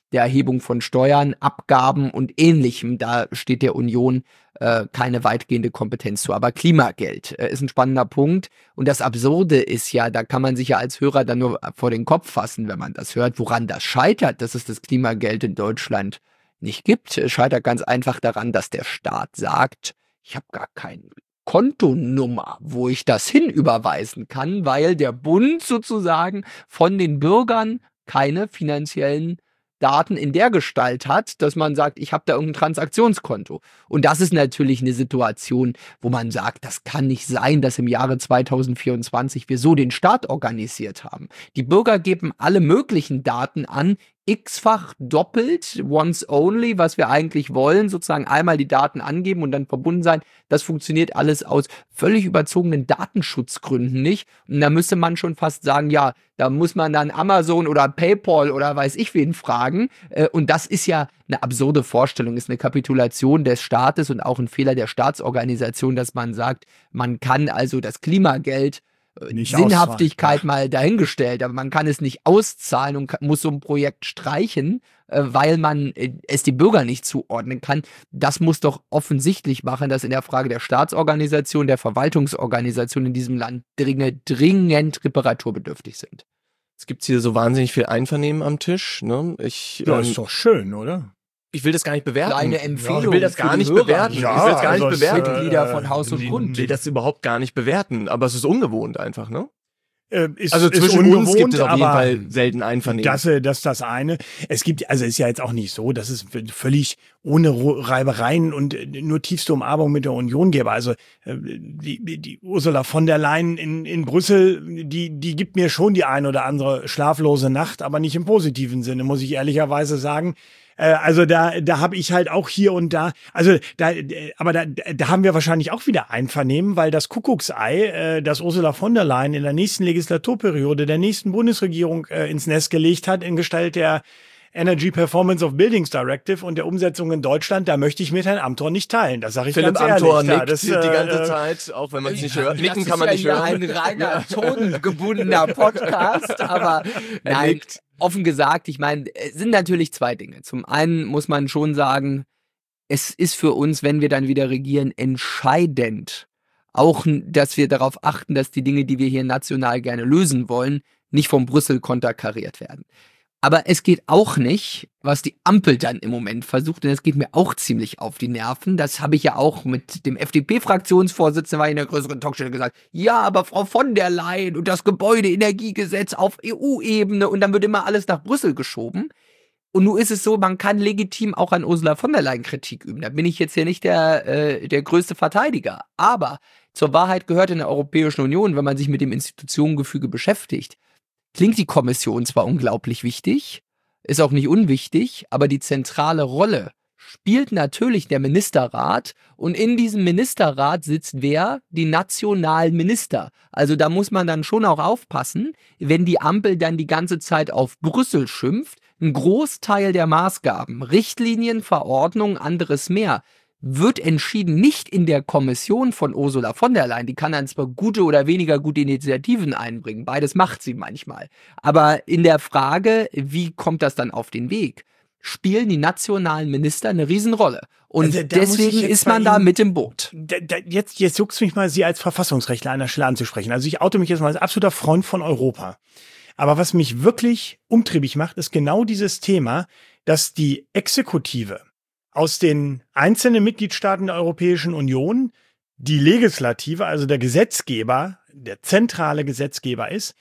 der Erhebung von Steuern, Abgaben und Ähnlichem. Da steht der Union äh, keine weitgehende Kompetenz zu. Aber Klimageld äh, ist ein spannender Punkt. Und das Absurde ist ja, da kann man sich ja als Hörer dann nur vor den Kopf fassen, wenn man das hört, woran das scheitert, dass es das Klimageld in Deutschland nicht gibt. Es scheitert ganz einfach daran, dass der Staat sagt, ich habe gar keine Kontonummer, wo ich das hinüberweisen kann, weil der Bund sozusagen von den Bürgern keine finanziellen Daten in der Gestalt hat, dass man sagt, ich habe da irgendein Transaktionskonto. Und das ist natürlich eine Situation, wo man sagt, das kann nicht sein, dass im Jahre zweitausendvierundzwanzig wir so den Staat organisiert haben. Die Bürger geben alle möglichen Daten an, x-fach doppelt, once only, was wir eigentlich wollen, sozusagen einmal die Daten angeben und dann verbunden sein. Das funktioniert alles aus völlig überzogenen Datenschutzgründen nicht. Und da müsste man schon fast sagen, ja, da muss man dann Amazon oder PayPal oder weiß ich wen fragen. Und das ist ja eine absurde Vorstellung, ist eine Kapitulation des Staates und auch ein Fehler der Staatsorganisation, dass man sagt, man kann also das Klimageld Nicht Sinnhaftigkeit ausfallen. Mal dahingestellt, aber man kann es nicht auszahlen und kann, muss so ein Projekt streichen, äh, weil man äh, es die Bürger nicht zuordnen kann. Das muss doch offensichtlich machen, dass in der Frage der Staatsorganisation, der Verwaltungsorganisation in diesem Land dringend, dringend reparaturbedürftig sind. Es gibt hier so wahnsinnig viel Einvernehmen am Tisch. Ne? Ich, ja, ähm, ist doch schön, oder? Ich will das gar nicht bewerten. Kleine Empfehlung. Ich will das gar nicht Hörer. bewerten. Ja, ich will das gar also nicht es, bewerten. Mitglieder von Haus und Ich Grund. will das überhaupt gar nicht bewerten. Aber es ist ungewohnt einfach, ne? Äh, ist, Also ist zwischen ungewohnt, uns gibt es auf jeden aber Fall selten Einvernehmen. Das, äh, das ist das eine. Es gibt, also ist ja jetzt auch nicht so, dass es völlig ohne Reibereien und nur tiefste Umarmung mit der Union gäbe. Also äh, die, die Ursula von der Leyen in, in Brüssel, die, die gibt mir schon die ein oder andere schlaflose Nacht, aber nicht im positiven Sinne, muss ich ehrlicherweise sagen. Also da, da habe ich halt auch hier und da, also da, aber da, da haben wir wahrscheinlich auch wieder Einvernehmen, weil das Kuckucksei, das Ursula von der Leyen in der nächsten Legislaturperiode der nächsten Bundesregierung ins Nest gelegt hat, in Gestalt der Energy Performance of Buildings Directive und der Umsetzung in Deutschland, da möchte ich mit Herrn Amthor nicht teilen. Das sage ich Philipp ganz Amthor ehrlich. nickt das, die ganze äh, Zeit, auch wenn man es nicht hört. Das Nicken ist kann man ja nicht hier hören. ein reiner tongebundener Podcast, aber Er nein, nickt. offen gesagt, ich meine, es sind natürlich zwei Dinge. Zum einen muss man schon sagen, es ist für uns, wenn wir dann wieder regieren, entscheidend, auch, dass wir darauf achten, dass die Dinge, die wir hier national gerne lösen wollen, nicht von Brüssel konterkariert werden. Aber es geht auch nicht, was die Ampel dann im Moment versucht, und das geht mir auch ziemlich auf die Nerven. Das habe ich ja auch mit dem F D P-Fraktionsvorsitzenden war in der größeren Talkshow gesagt. Ja, aber Frau von der Leyen und das Gebäudeenergiegesetz auf E U-Ebene und dann wird immer alles nach Brüssel geschoben. Und nun ist es so, man kann legitim auch an Ursula von der Leyen Kritik üben. Da bin ich jetzt hier nicht der, äh, der größte Verteidiger. Aber zur Wahrheit gehört in der Europäischen Union, wenn man sich mit dem Institutionengefüge beschäftigt, klingt die Kommission zwar unglaublich wichtig, ist auch nicht unwichtig, aber die zentrale Rolle spielt natürlich der Ministerrat und in diesem Ministerrat sitzt wer? Die nationalen Minister. Also da muss man dann schon auch aufpassen, wenn die Ampel dann die ganze Zeit auf Brüssel schimpft, ein Großteil der Maßgaben, Richtlinien, Verordnungen, anderes mehr, wird entschieden nicht in der Kommission von Ursula von der Leyen. Die kann dann zwar gute oder weniger gute Initiativen einbringen, beides macht sie manchmal. Aber in der Frage, wie kommt das dann auf den Weg, spielen die nationalen Minister eine Riesenrolle. Und Also da muss ich deswegen jetzt ist bei man da Ihnen- mit im Boot. Da, da, jetzt, jetzt juckt's mich mal, Sie als Verfassungsrechtler an der Stelle anzusprechen. Also ich oute mich jetzt mal als absoluter Freund von Europa. Aber was mich wirklich umtriebig macht, ist genau dieses Thema, dass die Exekutive aus den einzelnen Mitgliedstaaten der Europäischen Union die Legislative, also der Gesetzgeber, der zentrale Gesetzgeber ist,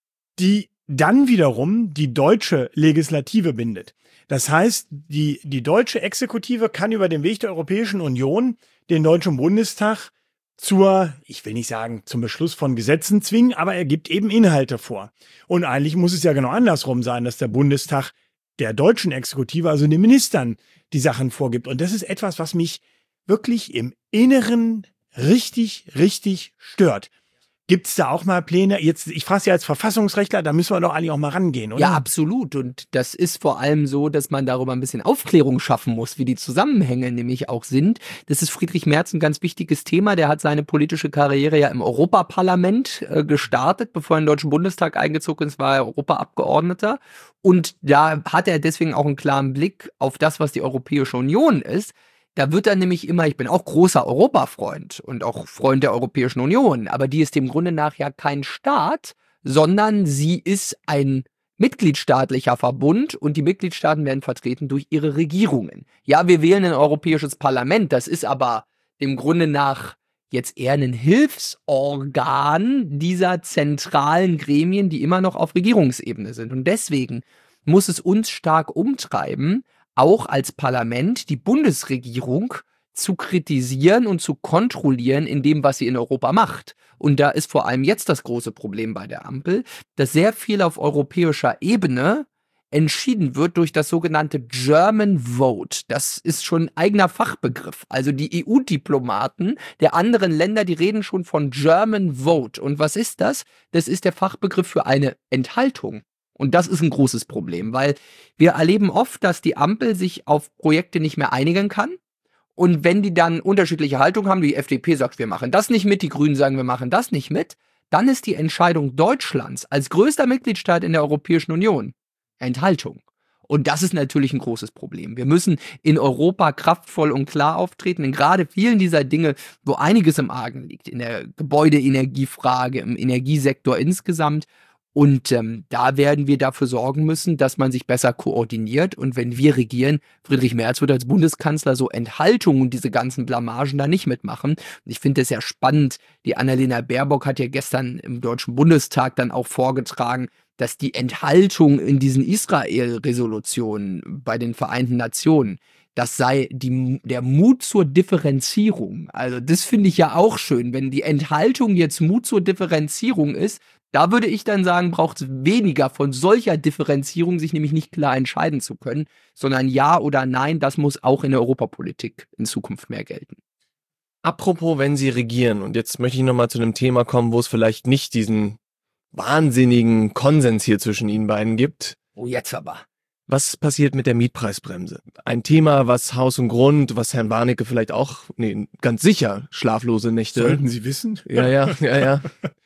die dann wiederum die deutsche Legislative bindet. Das heißt, die, die deutsche Exekutive kann über den Weg der Europäischen Union den Deutschen Bundestag zur, ich will nicht sagen, zum Beschluss von Gesetzen zwingen, aber er gibt eben Inhalte vor. Und eigentlich muss es ja genau andersrum sein, dass der Bundestag der deutschen Exekutive, also den Ministern, die Sachen vorgibt. Und das ist etwas, was mich wirklich im Inneren richtig, richtig stört. Gibt's da auch mal Pläne? Jetzt, ich frage Sie als Verfassungsrechtler, da müssen wir doch eigentlich auch mal rangehen, oder? Ja, absolut. Und das ist vor allem so, dass man darüber ein bisschen Aufklärung schaffen muss, wie die Zusammenhänge nämlich auch sind. Das ist Friedrich Merz ein ganz wichtiges Thema. Der hat seine politische Karriere ja im Europaparlament äh, gestartet. Bevor er in den Deutschen Bundestag eingezogen ist, war er Europaabgeordneter. Und da hat er deswegen auch einen klaren Blick auf das, was die Europäische Union ist. Da wird dann nämlich immer, ich bin auch großer Europafreund und auch Freund der Europäischen Union, aber die ist dem Grunde nach ja kein Staat, sondern sie ist ein mitgliedstaatlicher Verbund und die Mitgliedstaaten werden vertreten durch ihre Regierungen. Ja, wir wählen ein europäisches Parlament, das ist aber dem Grunde nach jetzt eher ein Hilfsorgan dieser zentralen Gremien, die immer noch auf Regierungsebene sind. Und deswegen muss es uns stark umtreiben, auch als Parlament die Bundesregierung zu kritisieren und zu kontrollieren in dem, was sie in Europa macht. Und da ist vor allem jetzt das große Problem bei der Ampel, dass sehr viel auf europäischer Ebene entschieden wird durch das sogenannte German Vote. Das ist schon ein eigener Fachbegriff. Also die E U-Diplomaten der anderen Länder, die reden schon von German Vote. Und was ist das? Das ist der Fachbegriff für eine Enthaltung. Und das ist ein großes Problem, weil wir erleben oft, dass die Ampel sich auf Projekte nicht mehr einigen kann. Und wenn die dann unterschiedliche Haltung haben, die F D P sagt, wir machen das nicht mit, die Grünen sagen, wir machen das nicht mit, dann ist die Entscheidung Deutschlands als größter Mitgliedstaat in der Europäischen Union Enthaltung. Und das ist natürlich ein großes Problem. Wir müssen in Europa kraftvoll und klar auftreten, in gerade vielen dieser Dinge, wo einiges im Argen liegt, in der Gebäudeenergiefrage, im Energiesektor insgesamt. Und ähm, da werden wir dafür sorgen müssen, dass man sich besser koordiniert. Und wenn wir regieren, Friedrich Merz wird als Bundeskanzler so Enthaltung und diese ganzen Blamagen da nicht mitmachen. Und ich finde es ja spannend, die Annalena Baerbock hat ja gestern im Deutschen Bundestag dann auch vorgetragen, dass die Enthaltung in diesen Israel-Resolutionen bei den Vereinten Nationen, das sei die, der Mut zur Differenzierung. Also das finde ich ja auch schön, wenn die Enthaltung jetzt Mut zur Differenzierung ist. Da würde ich dann sagen, braucht es weniger von solcher Differenzierung, sich nämlich nicht klar entscheiden zu können, sondern Ja oder Nein, das muss auch in der Europapolitik in Zukunft mehr gelten. Apropos, wenn Sie regieren, und jetzt möchte ich nochmal zu einem Thema kommen, wo es vielleicht nicht diesen wahnsinnigen Konsens hier zwischen Ihnen beiden gibt. Oh, jetzt aber. Was passiert mit der Mietpreisbremse? Ein Thema, was Haus und Grund, was Herrn Warnecke vielleicht auch, nee, ganz sicher schlaflose Nächte. Sollten Sie wissen? Ja, ja, ja, ja.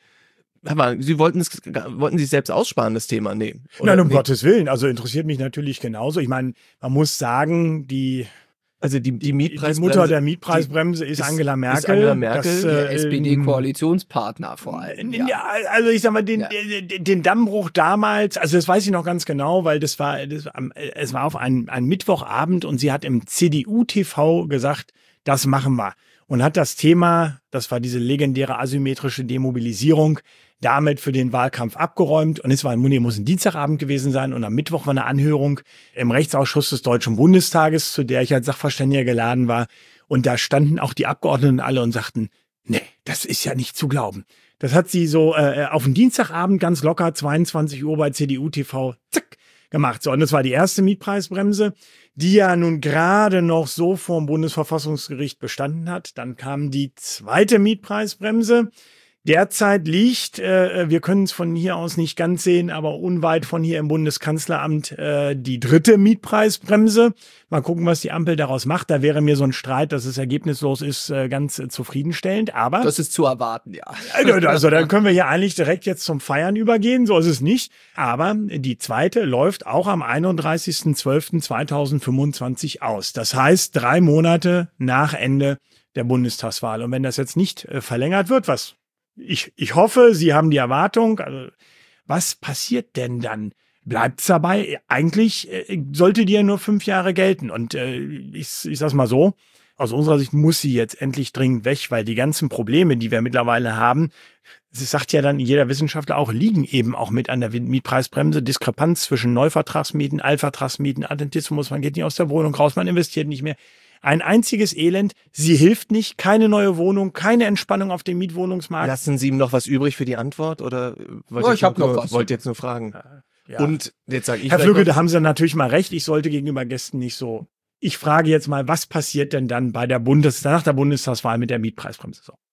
Aber Sie wollten es, wollten Sie selbst aussparen, das Thema? Nee. Nein, um nee. Gottes Willen. Also interessiert mich natürlich genauso. Ich meine, man muss sagen, die, also die, die Mietpreisbremse. Die Mutter der Mietpreisbremse ist, ist Angela Merkel. Ist Angela Merkel. Das, Der äh, S P D-Koalitionspartner vor allem. Ja. Ja. Also ich sag mal, den, Ja. den, den Dammbruch damals, also das weiß ich noch ganz genau, weil das war, das, es war auf einen, einen Mittwochabend und sie hat im C D U-T V gesagt, das machen wir. Und hat das Thema, das war diese legendäre asymmetrische Demobilisierung, damit für den Wahlkampf abgeräumt. Und es war, nee, muss ein Dienstagabend gewesen sein. Und am Mittwoch war eine Anhörung im Rechtsausschuss des Deutschen Bundestages, zu der ich als Sachverständiger geladen war. Und da standen auch die Abgeordneten alle und sagten, nee, das ist ja nicht zu glauben. Das hat sie so äh, auf den Dienstagabend ganz locker, zweiundzwanzig Uhr bei C D U-T V, zack, gemacht. So, und das war die erste Mietpreisbremse, die ja nun gerade noch so vom Bundesverfassungsgericht bestanden hat. Dann kam die zweite Mietpreisbremse. Derzeit liegt, äh, wir können es von hier aus nicht ganz sehen, aber unweit von hier im Bundeskanzleramt äh, die dritte Mietpreisbremse. Mal gucken, was die Ampel daraus macht. Da wäre mir so ein Streit, dass es ergebnislos ist, äh, ganz äh, zufriedenstellend. Aber Das ist zu erwarten, ja. also dann können wir hier eigentlich direkt jetzt zum Feiern übergehen. So ist es nicht. Aber die zweite läuft auch am einunddreißigsten zwölften zweitausendfünfundzwanzig aus. Das heißt, drei Monate nach Ende der Bundestagswahl. Und wenn das jetzt nicht äh, verlängert wird, was Ich, ich hoffe, Sie haben die Erwartung. Also, was passiert denn dann? Bleibt's dabei? Eigentlich äh, sollte die ja nur fünf Jahre gelten. Und äh, ich, ich sag's mal so, aus unserer Sicht muss sie jetzt endlich dringend weg, weil die ganzen Probleme, die wir mittlerweile haben, das sagt ja dann jeder Wissenschaftler auch, liegen eben auch mit an der Mietpreisbremse. Diskrepanz zwischen Neuvertragsmieten, Altvertragsmieten, Attentismus, man geht nicht aus der Wohnung raus, man investiert nicht mehr. Ein einziges Elend, sie hilft nicht, keine neue Wohnung, keine Entspannung auf dem Mietwohnungsmarkt. Lassen Sie ihm noch was übrig für die Antwort oder wollt Oh, ihr ich hab nur, noch was. wollt jetzt nur fragen? Ja. Und jetzt sage ich Herr vielleicht Flügge, noch- da haben Sie natürlich mal recht, ich sollte gegenüber Gästen nicht so. Ich frage jetzt mal, was passiert denn dann bei der Bundes nach der Bundestagswahl mit der Mietpreisbremse? So.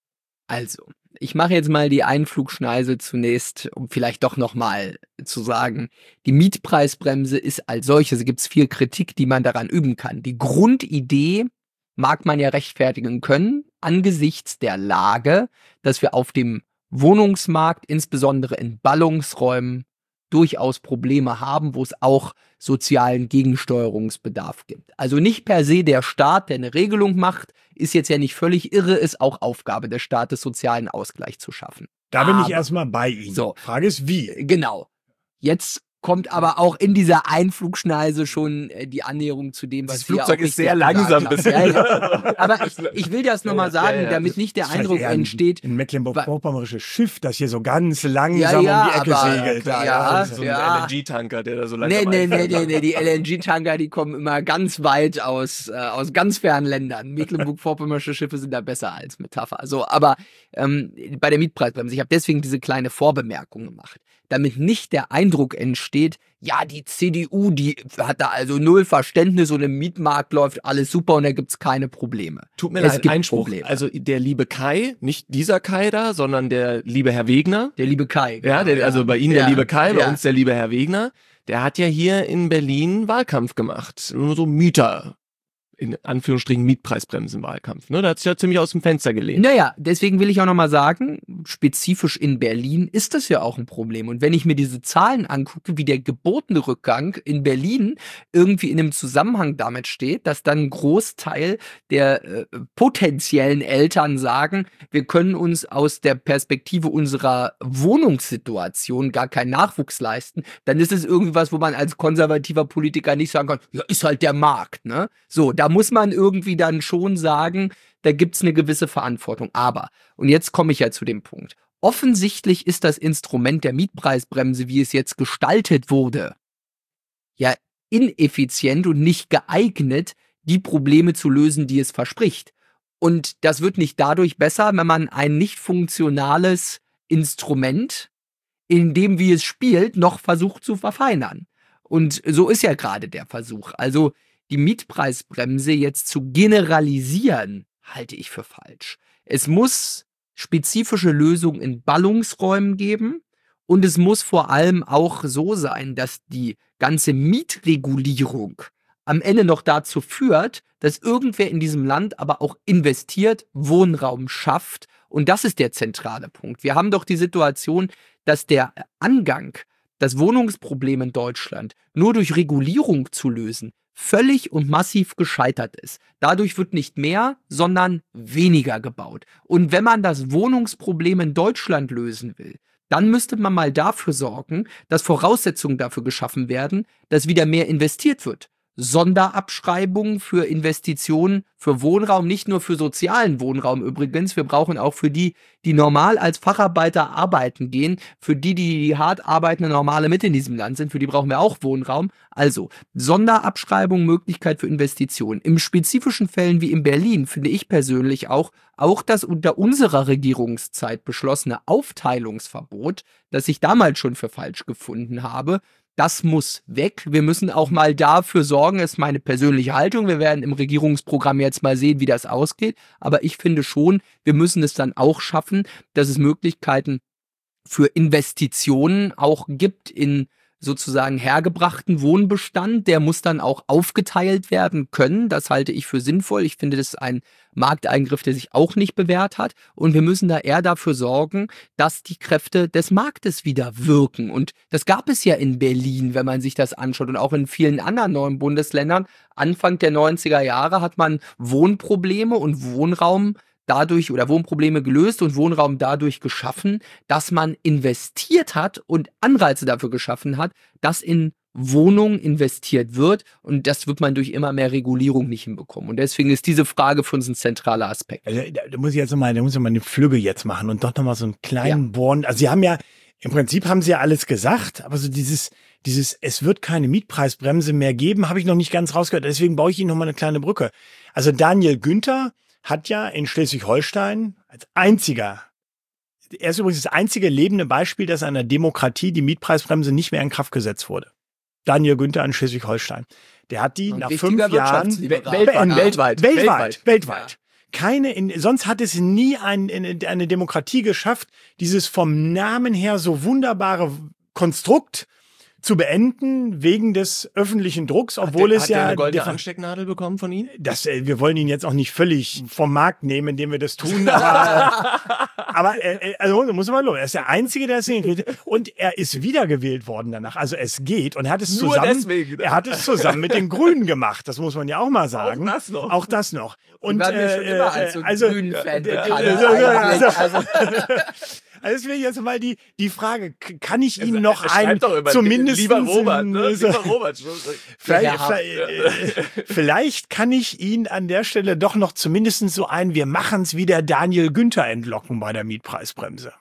Also, ich mache jetzt mal die Einflugschneise zunächst, um vielleicht doch nochmal zu sagen, die Mietpreisbremse ist als solches, gibt es viel Kritik, die man daran üben kann. Die Grundidee mag man ja rechtfertigen können, angesichts der Lage, dass wir auf dem Wohnungsmarkt, insbesondere in Ballungsräumen, durchaus Probleme haben, wo es auch sozialen Gegensteuerungsbedarf gibt. Also nicht per se der Staat, der eine Regelung macht, ist jetzt ja nicht völlig irre, ist auch Aufgabe des Staates, sozialen Ausgleich zu schaffen. Da bin Aber, ich erstmal bei Ihnen. So. Frage ist, wie? Genau. Jetzt kommt aber auch in dieser Einflugschneise schon äh, die Annäherung zu dem, was Das wir Flugzeug auch ist sehr richtig langsam gesagt bisher. haben. Ja, ja. Aber ich, ich will das nochmal sagen, Ja, ja. damit nicht der Das ist Eindruck vielleicht eher ein- entsteht. Ein Mecklenburg-Vorpommerisches Schiff, das hier so ganz langsam Ja, ja, um die Ecke aber- segelt. ja, Ja, so ein ja. L N G-Tanker, der da so Nee, langsam nee, nee, einfährt. nee, nee, die L N G-Tanker, die kommen immer ganz weit aus, äh, aus ganz fernen Ländern. Mecklenburg-Vorpommerische Schiffe sind da besser als Metapher. So, aber ähm, bei der Mietpreisbremse, ich habe deswegen diese kleine Vorbemerkung gemacht, damit nicht der Eindruck entsteht, ja, die C D U, die hat da also null Verständnis und im Mietmarkt läuft alles super und da gibt's keine Probleme. Tut mir Es leid, gibt Einspruch. Probleme. Also der liebe Kai, nicht dieser Kai da, sondern der liebe Herr Wegner. Der liebe Kai. Ja, der, also bei Ihnen Ja, der liebe Kai, bei ja. uns der liebe Herr Wegner. Der hat ja hier in Berlin Wahlkampf gemacht. Nur so Mieter, in Anführungsstrichen Mietpreisbremsen-Wahlkampf. Ne? Da hat sich ja ziemlich aus dem Fenster gelehnt. Naja, deswegen will ich auch nochmal sagen, spezifisch in Berlin ist das ja auch ein Problem. Und wenn ich mir diese Zahlen angucke, wie der Geburtenrückgang in Berlin irgendwie in einem Zusammenhang damit steht, dass dann ein Großteil der äh, potenziellen Eltern sagen, wir können uns aus der Perspektive unserer Wohnungssituation gar keinen Nachwuchs leisten, dann ist es irgendwie was, wo man als konservativer Politiker nicht sagen kann, ja, ist halt der Markt, ne? So, da muss man irgendwie dann schon sagen, da gibt's eine gewisse Verantwortung. Aber, und jetzt komme ich ja zu dem Punkt, offensichtlich ist das Instrument der Mietpreisbremse, wie es jetzt gestaltet wurde, ja ineffizient und nicht geeignet, die Probleme zu lösen, die es verspricht. Und das wird nicht dadurch besser, wenn man ein nicht funktionales Instrument, in dem, wie es spielt, noch versucht zu verfeinern. Und so ist ja gerade der Versuch. Also die Mietpreisbremse jetzt zu generalisieren, halte ich für falsch. Es muss spezifische Lösungen in Ballungsräumen geben und es muss vor allem auch so sein, dass die ganze Mietregulierung am Ende noch dazu führt, dass irgendwer in diesem Land aber auch investiert, Wohnraum schafft. Und das ist der zentrale Punkt. Wir haben doch die Situation, dass der Angang, das Wohnungsproblem in Deutschland nur durch Regulierung zu lösen, völlig und massiv gescheitert ist. Dadurch wird nicht mehr, sondern weniger gebaut. Und wenn man das Wohnungsproblem in Deutschland lösen will, dann müsste man mal dafür sorgen, dass Voraussetzungen dafür geschaffen werden, dass wieder mehr investiert wird. Sonderabschreibungen für Investitionen für Wohnraum, nicht nur für sozialen Wohnraum übrigens. Wir brauchen auch für die, die normal als Facharbeiter arbeiten gehen, für die, die hart arbeitende normale Mitte in diesem Land sind, für die brauchen wir auch Wohnraum. Also Sonderabschreibung, Möglichkeit für Investitionen. Im spezifischen Fällen wie in Berlin finde ich persönlich auch, auch das unter unserer Regierungszeit beschlossene Aufteilungsverbot, das ich damals schon für falsch gefunden habe, das muss weg. Wir müssen auch mal dafür sorgen, ist meine persönliche Haltung. Wir werden im Regierungsprogramm jetzt mal sehen, wie das ausgeht. Aber ich finde schon, wir müssen es dann auch schaffen, dass es Möglichkeiten für Investitionen auch gibt in sozusagen hergebrachten Wohnbestand. Der muss dann auch aufgeteilt werden können. Das halte ich für sinnvoll. Ich finde, das ist ein Markteingriff, der sich auch nicht bewährt hat. Und wir müssen da eher dafür sorgen, dass die Kräfte des Marktes wieder wirken. Und das gab es ja in Berlin, wenn man sich das anschaut und auch in vielen anderen neuen Bundesländern. Anfang der neunziger Jahre hat man Wohnprobleme und Wohnraum dadurch oder Wohnprobleme gelöst und Wohnraum dadurch geschaffen, dass man investiert hat und Anreize dafür geschaffen hat, dass in Wohnungen investiert wird, und das wird man durch immer mehr Regulierung nicht hinbekommen. Und deswegen ist diese Frage für uns ein zentraler Aspekt. Also, da, da muss ich jetzt nochmal, da muss ich mal eine Flügge jetzt machen und doch nochmal so einen kleinen ja. Bohren. Also Sie haben ja, im Prinzip haben Sie ja alles gesagt, aber so dieses, dieses, es wird keine Mietpreisbremse mehr geben, habe ich noch nicht ganz rausgehört. Deswegen baue ich Ihnen nochmal eine kleine Brücke. Also Daniel Günther hat ja in Schleswig-Holstein als einziger, er ist übrigens das einzige lebende Beispiel, dass einer Demokratie die Mietpreisbremse nicht mehr in Kraft gesetzt wurde. Daniel Günther in Schleswig-Holstein. Der hat die Ein nach wichtiger fünf Jahren Wirtschaftsliberal. Weltweit, beendet. weltweit, Weltweit, weltweit. weltweit. keine, in, sonst hat es nie ein, in, eine Demokratie geschafft, dieses vom Namen her so wunderbare Konstrukt zu beenden wegen des öffentlichen Drucks, obwohl hat der, es hat ja der eine goldene der, Anstecknadel bekommen von Ihnen? das, äh, wir wollen ihn jetzt auch nicht völlig vom Markt nehmen, indem wir das tun, aber, aber äh, also muss man los. Er ist der Einzige, der es hinkriegt. Und er ist wiedergewählt worden danach. Also es geht. Und er hat es Nur zusammen, deswegen. er hat es zusammen mit den Grünen gemacht. Das muss man ja auch mal sagen. Auch das noch. Auch das noch. Und waren wir schon äh, immer als so also, Grünen-Fan äh, bekannt. äh, eigentlich. Also, also deswegen jetzt mal die, die Frage, k- kann ich Ihnen Er- noch er schreibt ein, doch immer, zumindest lieber Robert, ne? so- Lieber Robert. Vielleicht, Ja. vielleicht, äh, vielleicht kann ich ihn an der Stelle doch noch zumindest so ein, wir machen's wie der Daniel Günther entlocken bei der Mietpreisbremse.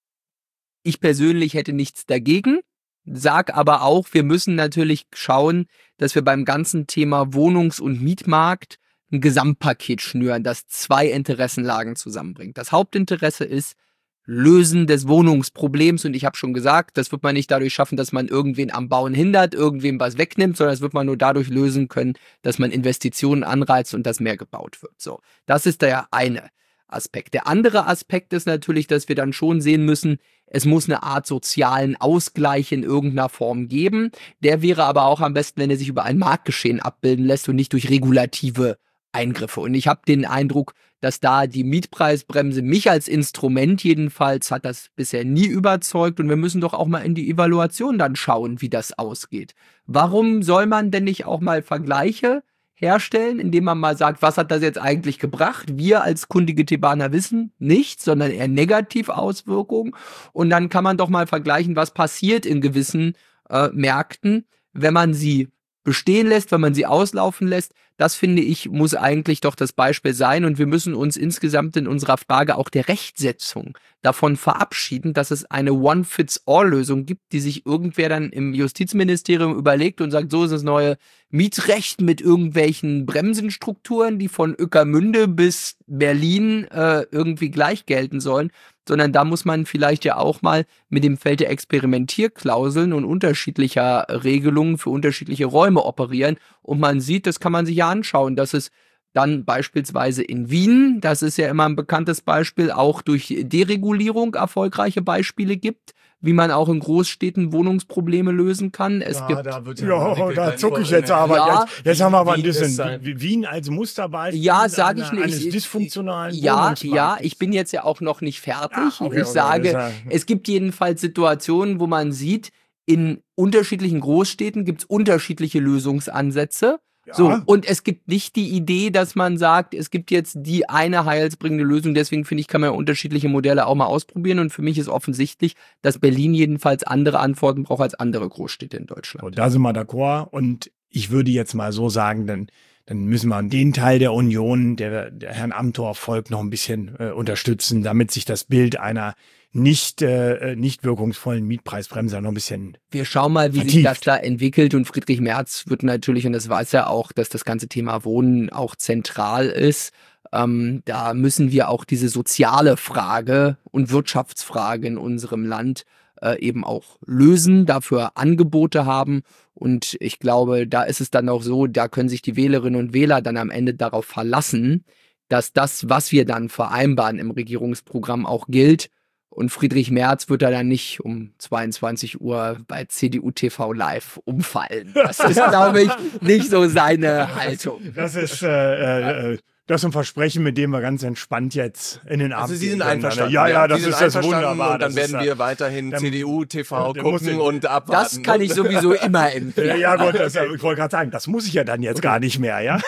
ich persönlich hätte nichts dagegen, sag aber auch, wir müssen natürlich schauen, dass wir beim ganzen Thema Wohnungs- und Mietmarkt ein Gesamtpaket schnüren, das zwei Interessenlagen zusammenbringt. Das Hauptinteresse ist Lösen des Wohnungsproblems und ich habe schon gesagt, das wird man nicht dadurch schaffen, dass man irgendwen am Bauen hindert, irgendwem was wegnimmt, sondern das wird man nur dadurch lösen können, dass man Investitionen anreizt und dass mehr gebaut wird. So, das ist der eine Aspekt. Der andere Aspekt ist natürlich, dass wir dann schon sehen müssen, es muss eine Art sozialen Ausgleich in irgendeiner Form geben. Der wäre aber auch am besten, wenn er sich über ein Marktgeschehen abbilden lässt und nicht durch regulative Eingriffe. Und ich habe den Eindruck, dass da die Mietpreisbremse mich als Instrument jedenfalls hat das bisher nie überzeugt. Und wir müssen doch auch mal in die Evaluation dann schauen, wie das ausgeht. Warum soll man denn nicht auch mal Vergleiche herstellen, indem man mal sagt, was hat das jetzt eigentlich gebracht? Wir als kundige Thebaner wissen nichts, sondern eher Negativauswirkungen. Und dann kann man doch mal vergleichen, was passiert in gewissen äh, Märkten, wenn man sie bestehen lässt, wenn man sie auslaufen lässt. Das, finde ich, muss eigentlich doch das Beispiel sein. Und wir müssen uns insgesamt in unserer Frage auch der Rechtsetzung davon verabschieden, dass es eine One-Fits-All-Lösung gibt, die sich irgendwer dann im Justizministerium überlegt und sagt, so ist das neue Mietrecht mit irgendwelchen Bremsenstrukturen, die von Ueckermünde bis Berlin äh, irgendwie gleich gelten sollen, sondern da muss man vielleicht ja auch mal mit dem Feld der Experimentierklauseln und unterschiedlicher Regelungen für unterschiedliche Räume operieren. Und man sieht, das kann man sich ja anschauen, dass es dann beispielsweise in Wien, das ist ja immer ein bekanntes Beispiel, auch durch Deregulierung erfolgreiche Beispiele gibt, wie man auch in Großstädten Wohnungsprobleme lösen kann. Es gibt da wird Ja, da zucke ich jetzt aber. Ja. Jetzt, jetzt haben wir aber ein Wien ist bisschen ein- Wien Wien als Musterbeispiel Ja, sage ich einer- nicht. eines dysfunktionalen Ja, Wohnungsmarktes. ja, ich bin jetzt ja auch noch nicht fertig. Ah, okay, ich okay, sage, das ist ja- es gibt jedenfalls Situationen, wo man sieht, in unterschiedlichen Großstädten gibt es unterschiedliche Lösungsansätze. Ja. So, und es gibt nicht die Idee, dass man sagt, es gibt jetzt die eine heilsbringende Lösung. Deswegen finde ich, kann man unterschiedliche Modelle auch mal ausprobieren. Und für mich ist offensichtlich, dass Berlin jedenfalls andere Antworten braucht als andere Großstädte in Deutschland. Und da sind wir d'accord. Und ich würde jetzt mal so sagen, dann, dann müssen wir den Teil der Union, der, der Herrn Amthor folgt, noch ein bisschen äh, unterstützen, damit sich das Bild einer nicht, äh, nicht wirkungsvollen Mietpreisbremse noch ein bisschen Wir schauen mal, wie sich vertieft. das da entwickelt. Und Friedrich Merz wird natürlich, und das weiß er auch, dass das ganze Thema Wohnen auch zentral ist. Ähm, da müssen wir auch diese soziale Frage und Wirtschaftsfrage in unserem Land äh, eben auch lösen, dafür Angebote haben. Und ich glaube, da ist es dann auch so, da können sich die Wählerinnen und Wähler dann am Ende darauf verlassen, dass das, was wir dann vereinbaren im Regierungsprogramm, auch gilt. Und Friedrich Merz wird da dann nicht um zweiundzwanzig Uhr bei C D U T V Live umfallen. Das ist, glaube ich, nicht so seine Haltung. Das ist, äh, äh, das ist ein Versprechen, mit dem wir ganz entspannt jetzt in den Abend Also Sie sind gehen können. einverstanden. Ja, ja, das Sie sind ist das einverstanden wunderbar. Und dann Das werden ist, wir weiterhin dann- C D U T V der muss gucken ich- und abwarten. Das kann ich sowieso immer empfehlen. Ja, gut, das, ich wollte gerade sagen, das muss ich ja dann jetzt gar nicht mehr, ja?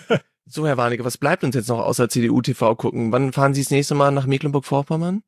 So, Herr Warnecke, was bleibt uns jetzt noch außer C D U T V gucken? Wann fahren Sie das nächste Mal nach Mecklenburg-Vorpommern?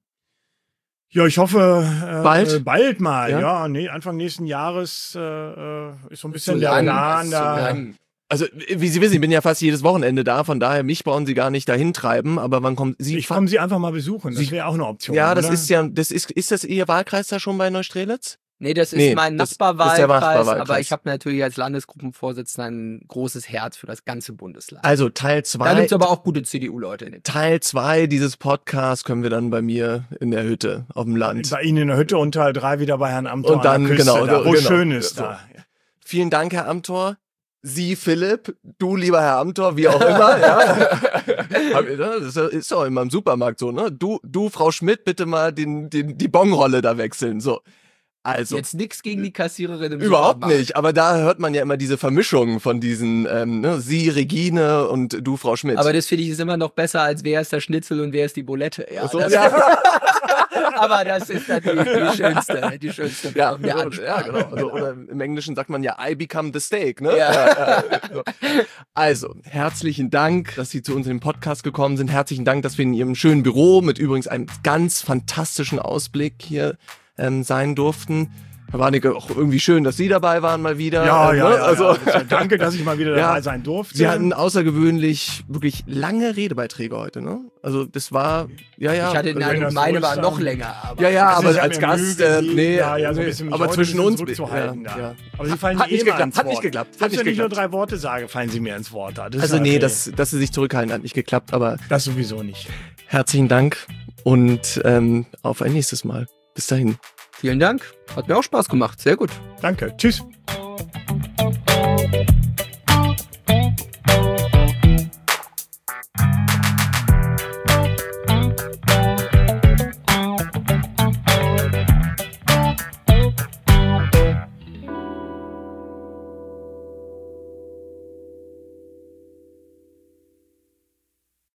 Ja, ich hoffe, äh, Bald? äh, bald mal. Ja? Ja, nee, Anfang nächsten Jahres äh, äh, ist so ein bisschen Zu der lang, Plan ist zu da. lang. Also, wie Sie wissen, ich bin ja fast jedes Wochenende da, von daher, mich brauchen Sie gar nicht dahin treiben, aber wann kommt Sie? Ich komme Sie einfach mal besuchen. Das Sie- wäre auch eine Option. Ja, das oder? ist ja, das ist, ist das Ihr Wahlkreis da schon bei Neustrelitz? Nee, das ist Nee, mein das- das ist der Nachbarwahlkreis, Nachbarwahlkreis. aber ich habe natürlich als Landesgruppenvorsitzender ein großes Herz für das ganze Bundesland. Also Teil Da zwei, gibt's aber auch gute C D U-Leute in den Teil zwei dieses Podcasts können wir dann bei mir in der Hütte auf dem Land. Bei Ihnen in der Hütte und Teil drei wieder bei Herrn Amthor Und dann, an der Küste, genau, da, wo genau. schön ist So. da. Vielen Dank, Herr Amthor. Sie, Philipp, du, lieber Herr Amthor, wie auch immer, ja. Das ist doch immer im Supermarkt so, ne? Du, du, Frau Schmidt, bitte mal den, den, die Bonrolle da wechseln, so. Also. Jetzt nix gegen die Kassiererin im Überhaupt Supermarkt. nicht, aber da hört man ja immer diese Vermischung von diesen, ähm, ne, Sie, Regine und du, Frau Schmidt. Aber das finde ich ist immer noch besser, als wer ist der Schnitzel und wer ist die Bulette. Ja, so, das ja. Aber das ist natürlich die schönste, die schönste Form Ja, der so, Ansprache. ja, genau. Also, oder im Englischen sagt man ja, I become the steak, ne? Ja. Ja, ja, so. Also, herzlichen Dank, dass Sie zu uns in den Podcast gekommen sind. Herzlichen Dank, dass wir in Ihrem schönen Büro mit übrigens einem ganz fantastischen Ausblick hier ähm, sein durften. Herr Warnecke, auch irgendwie schön, dass Sie dabei waren mal wieder. Ja, ähm, ja, ne? ja, also, ja. Danke, dass ich mal wieder Ja. dabei sein durfte. Sie hatten außergewöhnlich wirklich lange Redebeiträge heute, ne? Also das war, ja, ja. Ich hatte den also, Eindruck, das meine so war ist, noch dann- länger. Aber ja, ja, Also, aber ich hab als mir Gast, Mühe äh, gegeben, nee, ja, ja, so ein nee, bisschen mich aber heute zwischen ein uns, bisschen zurückzuhalten, ja, da. ja. Aber Sie fallen Hat mir nicht immer geklappt, ins hat Wort. nicht geklappt, hat Selbst nicht wenn ich nur geklappt. drei Worte sage, fallen Sie mir ins Wort. Da. Das Also ist nee, okay. das, dass Sie sich zurückhalten, hat nicht geklappt, aber Das sowieso nicht. herzlichen Dank und ähm, auf ein nächstes Mal. Bis dahin. vielen Dank. Hat mir auch Spaß gemacht. Sehr gut. Danke. Tschüss.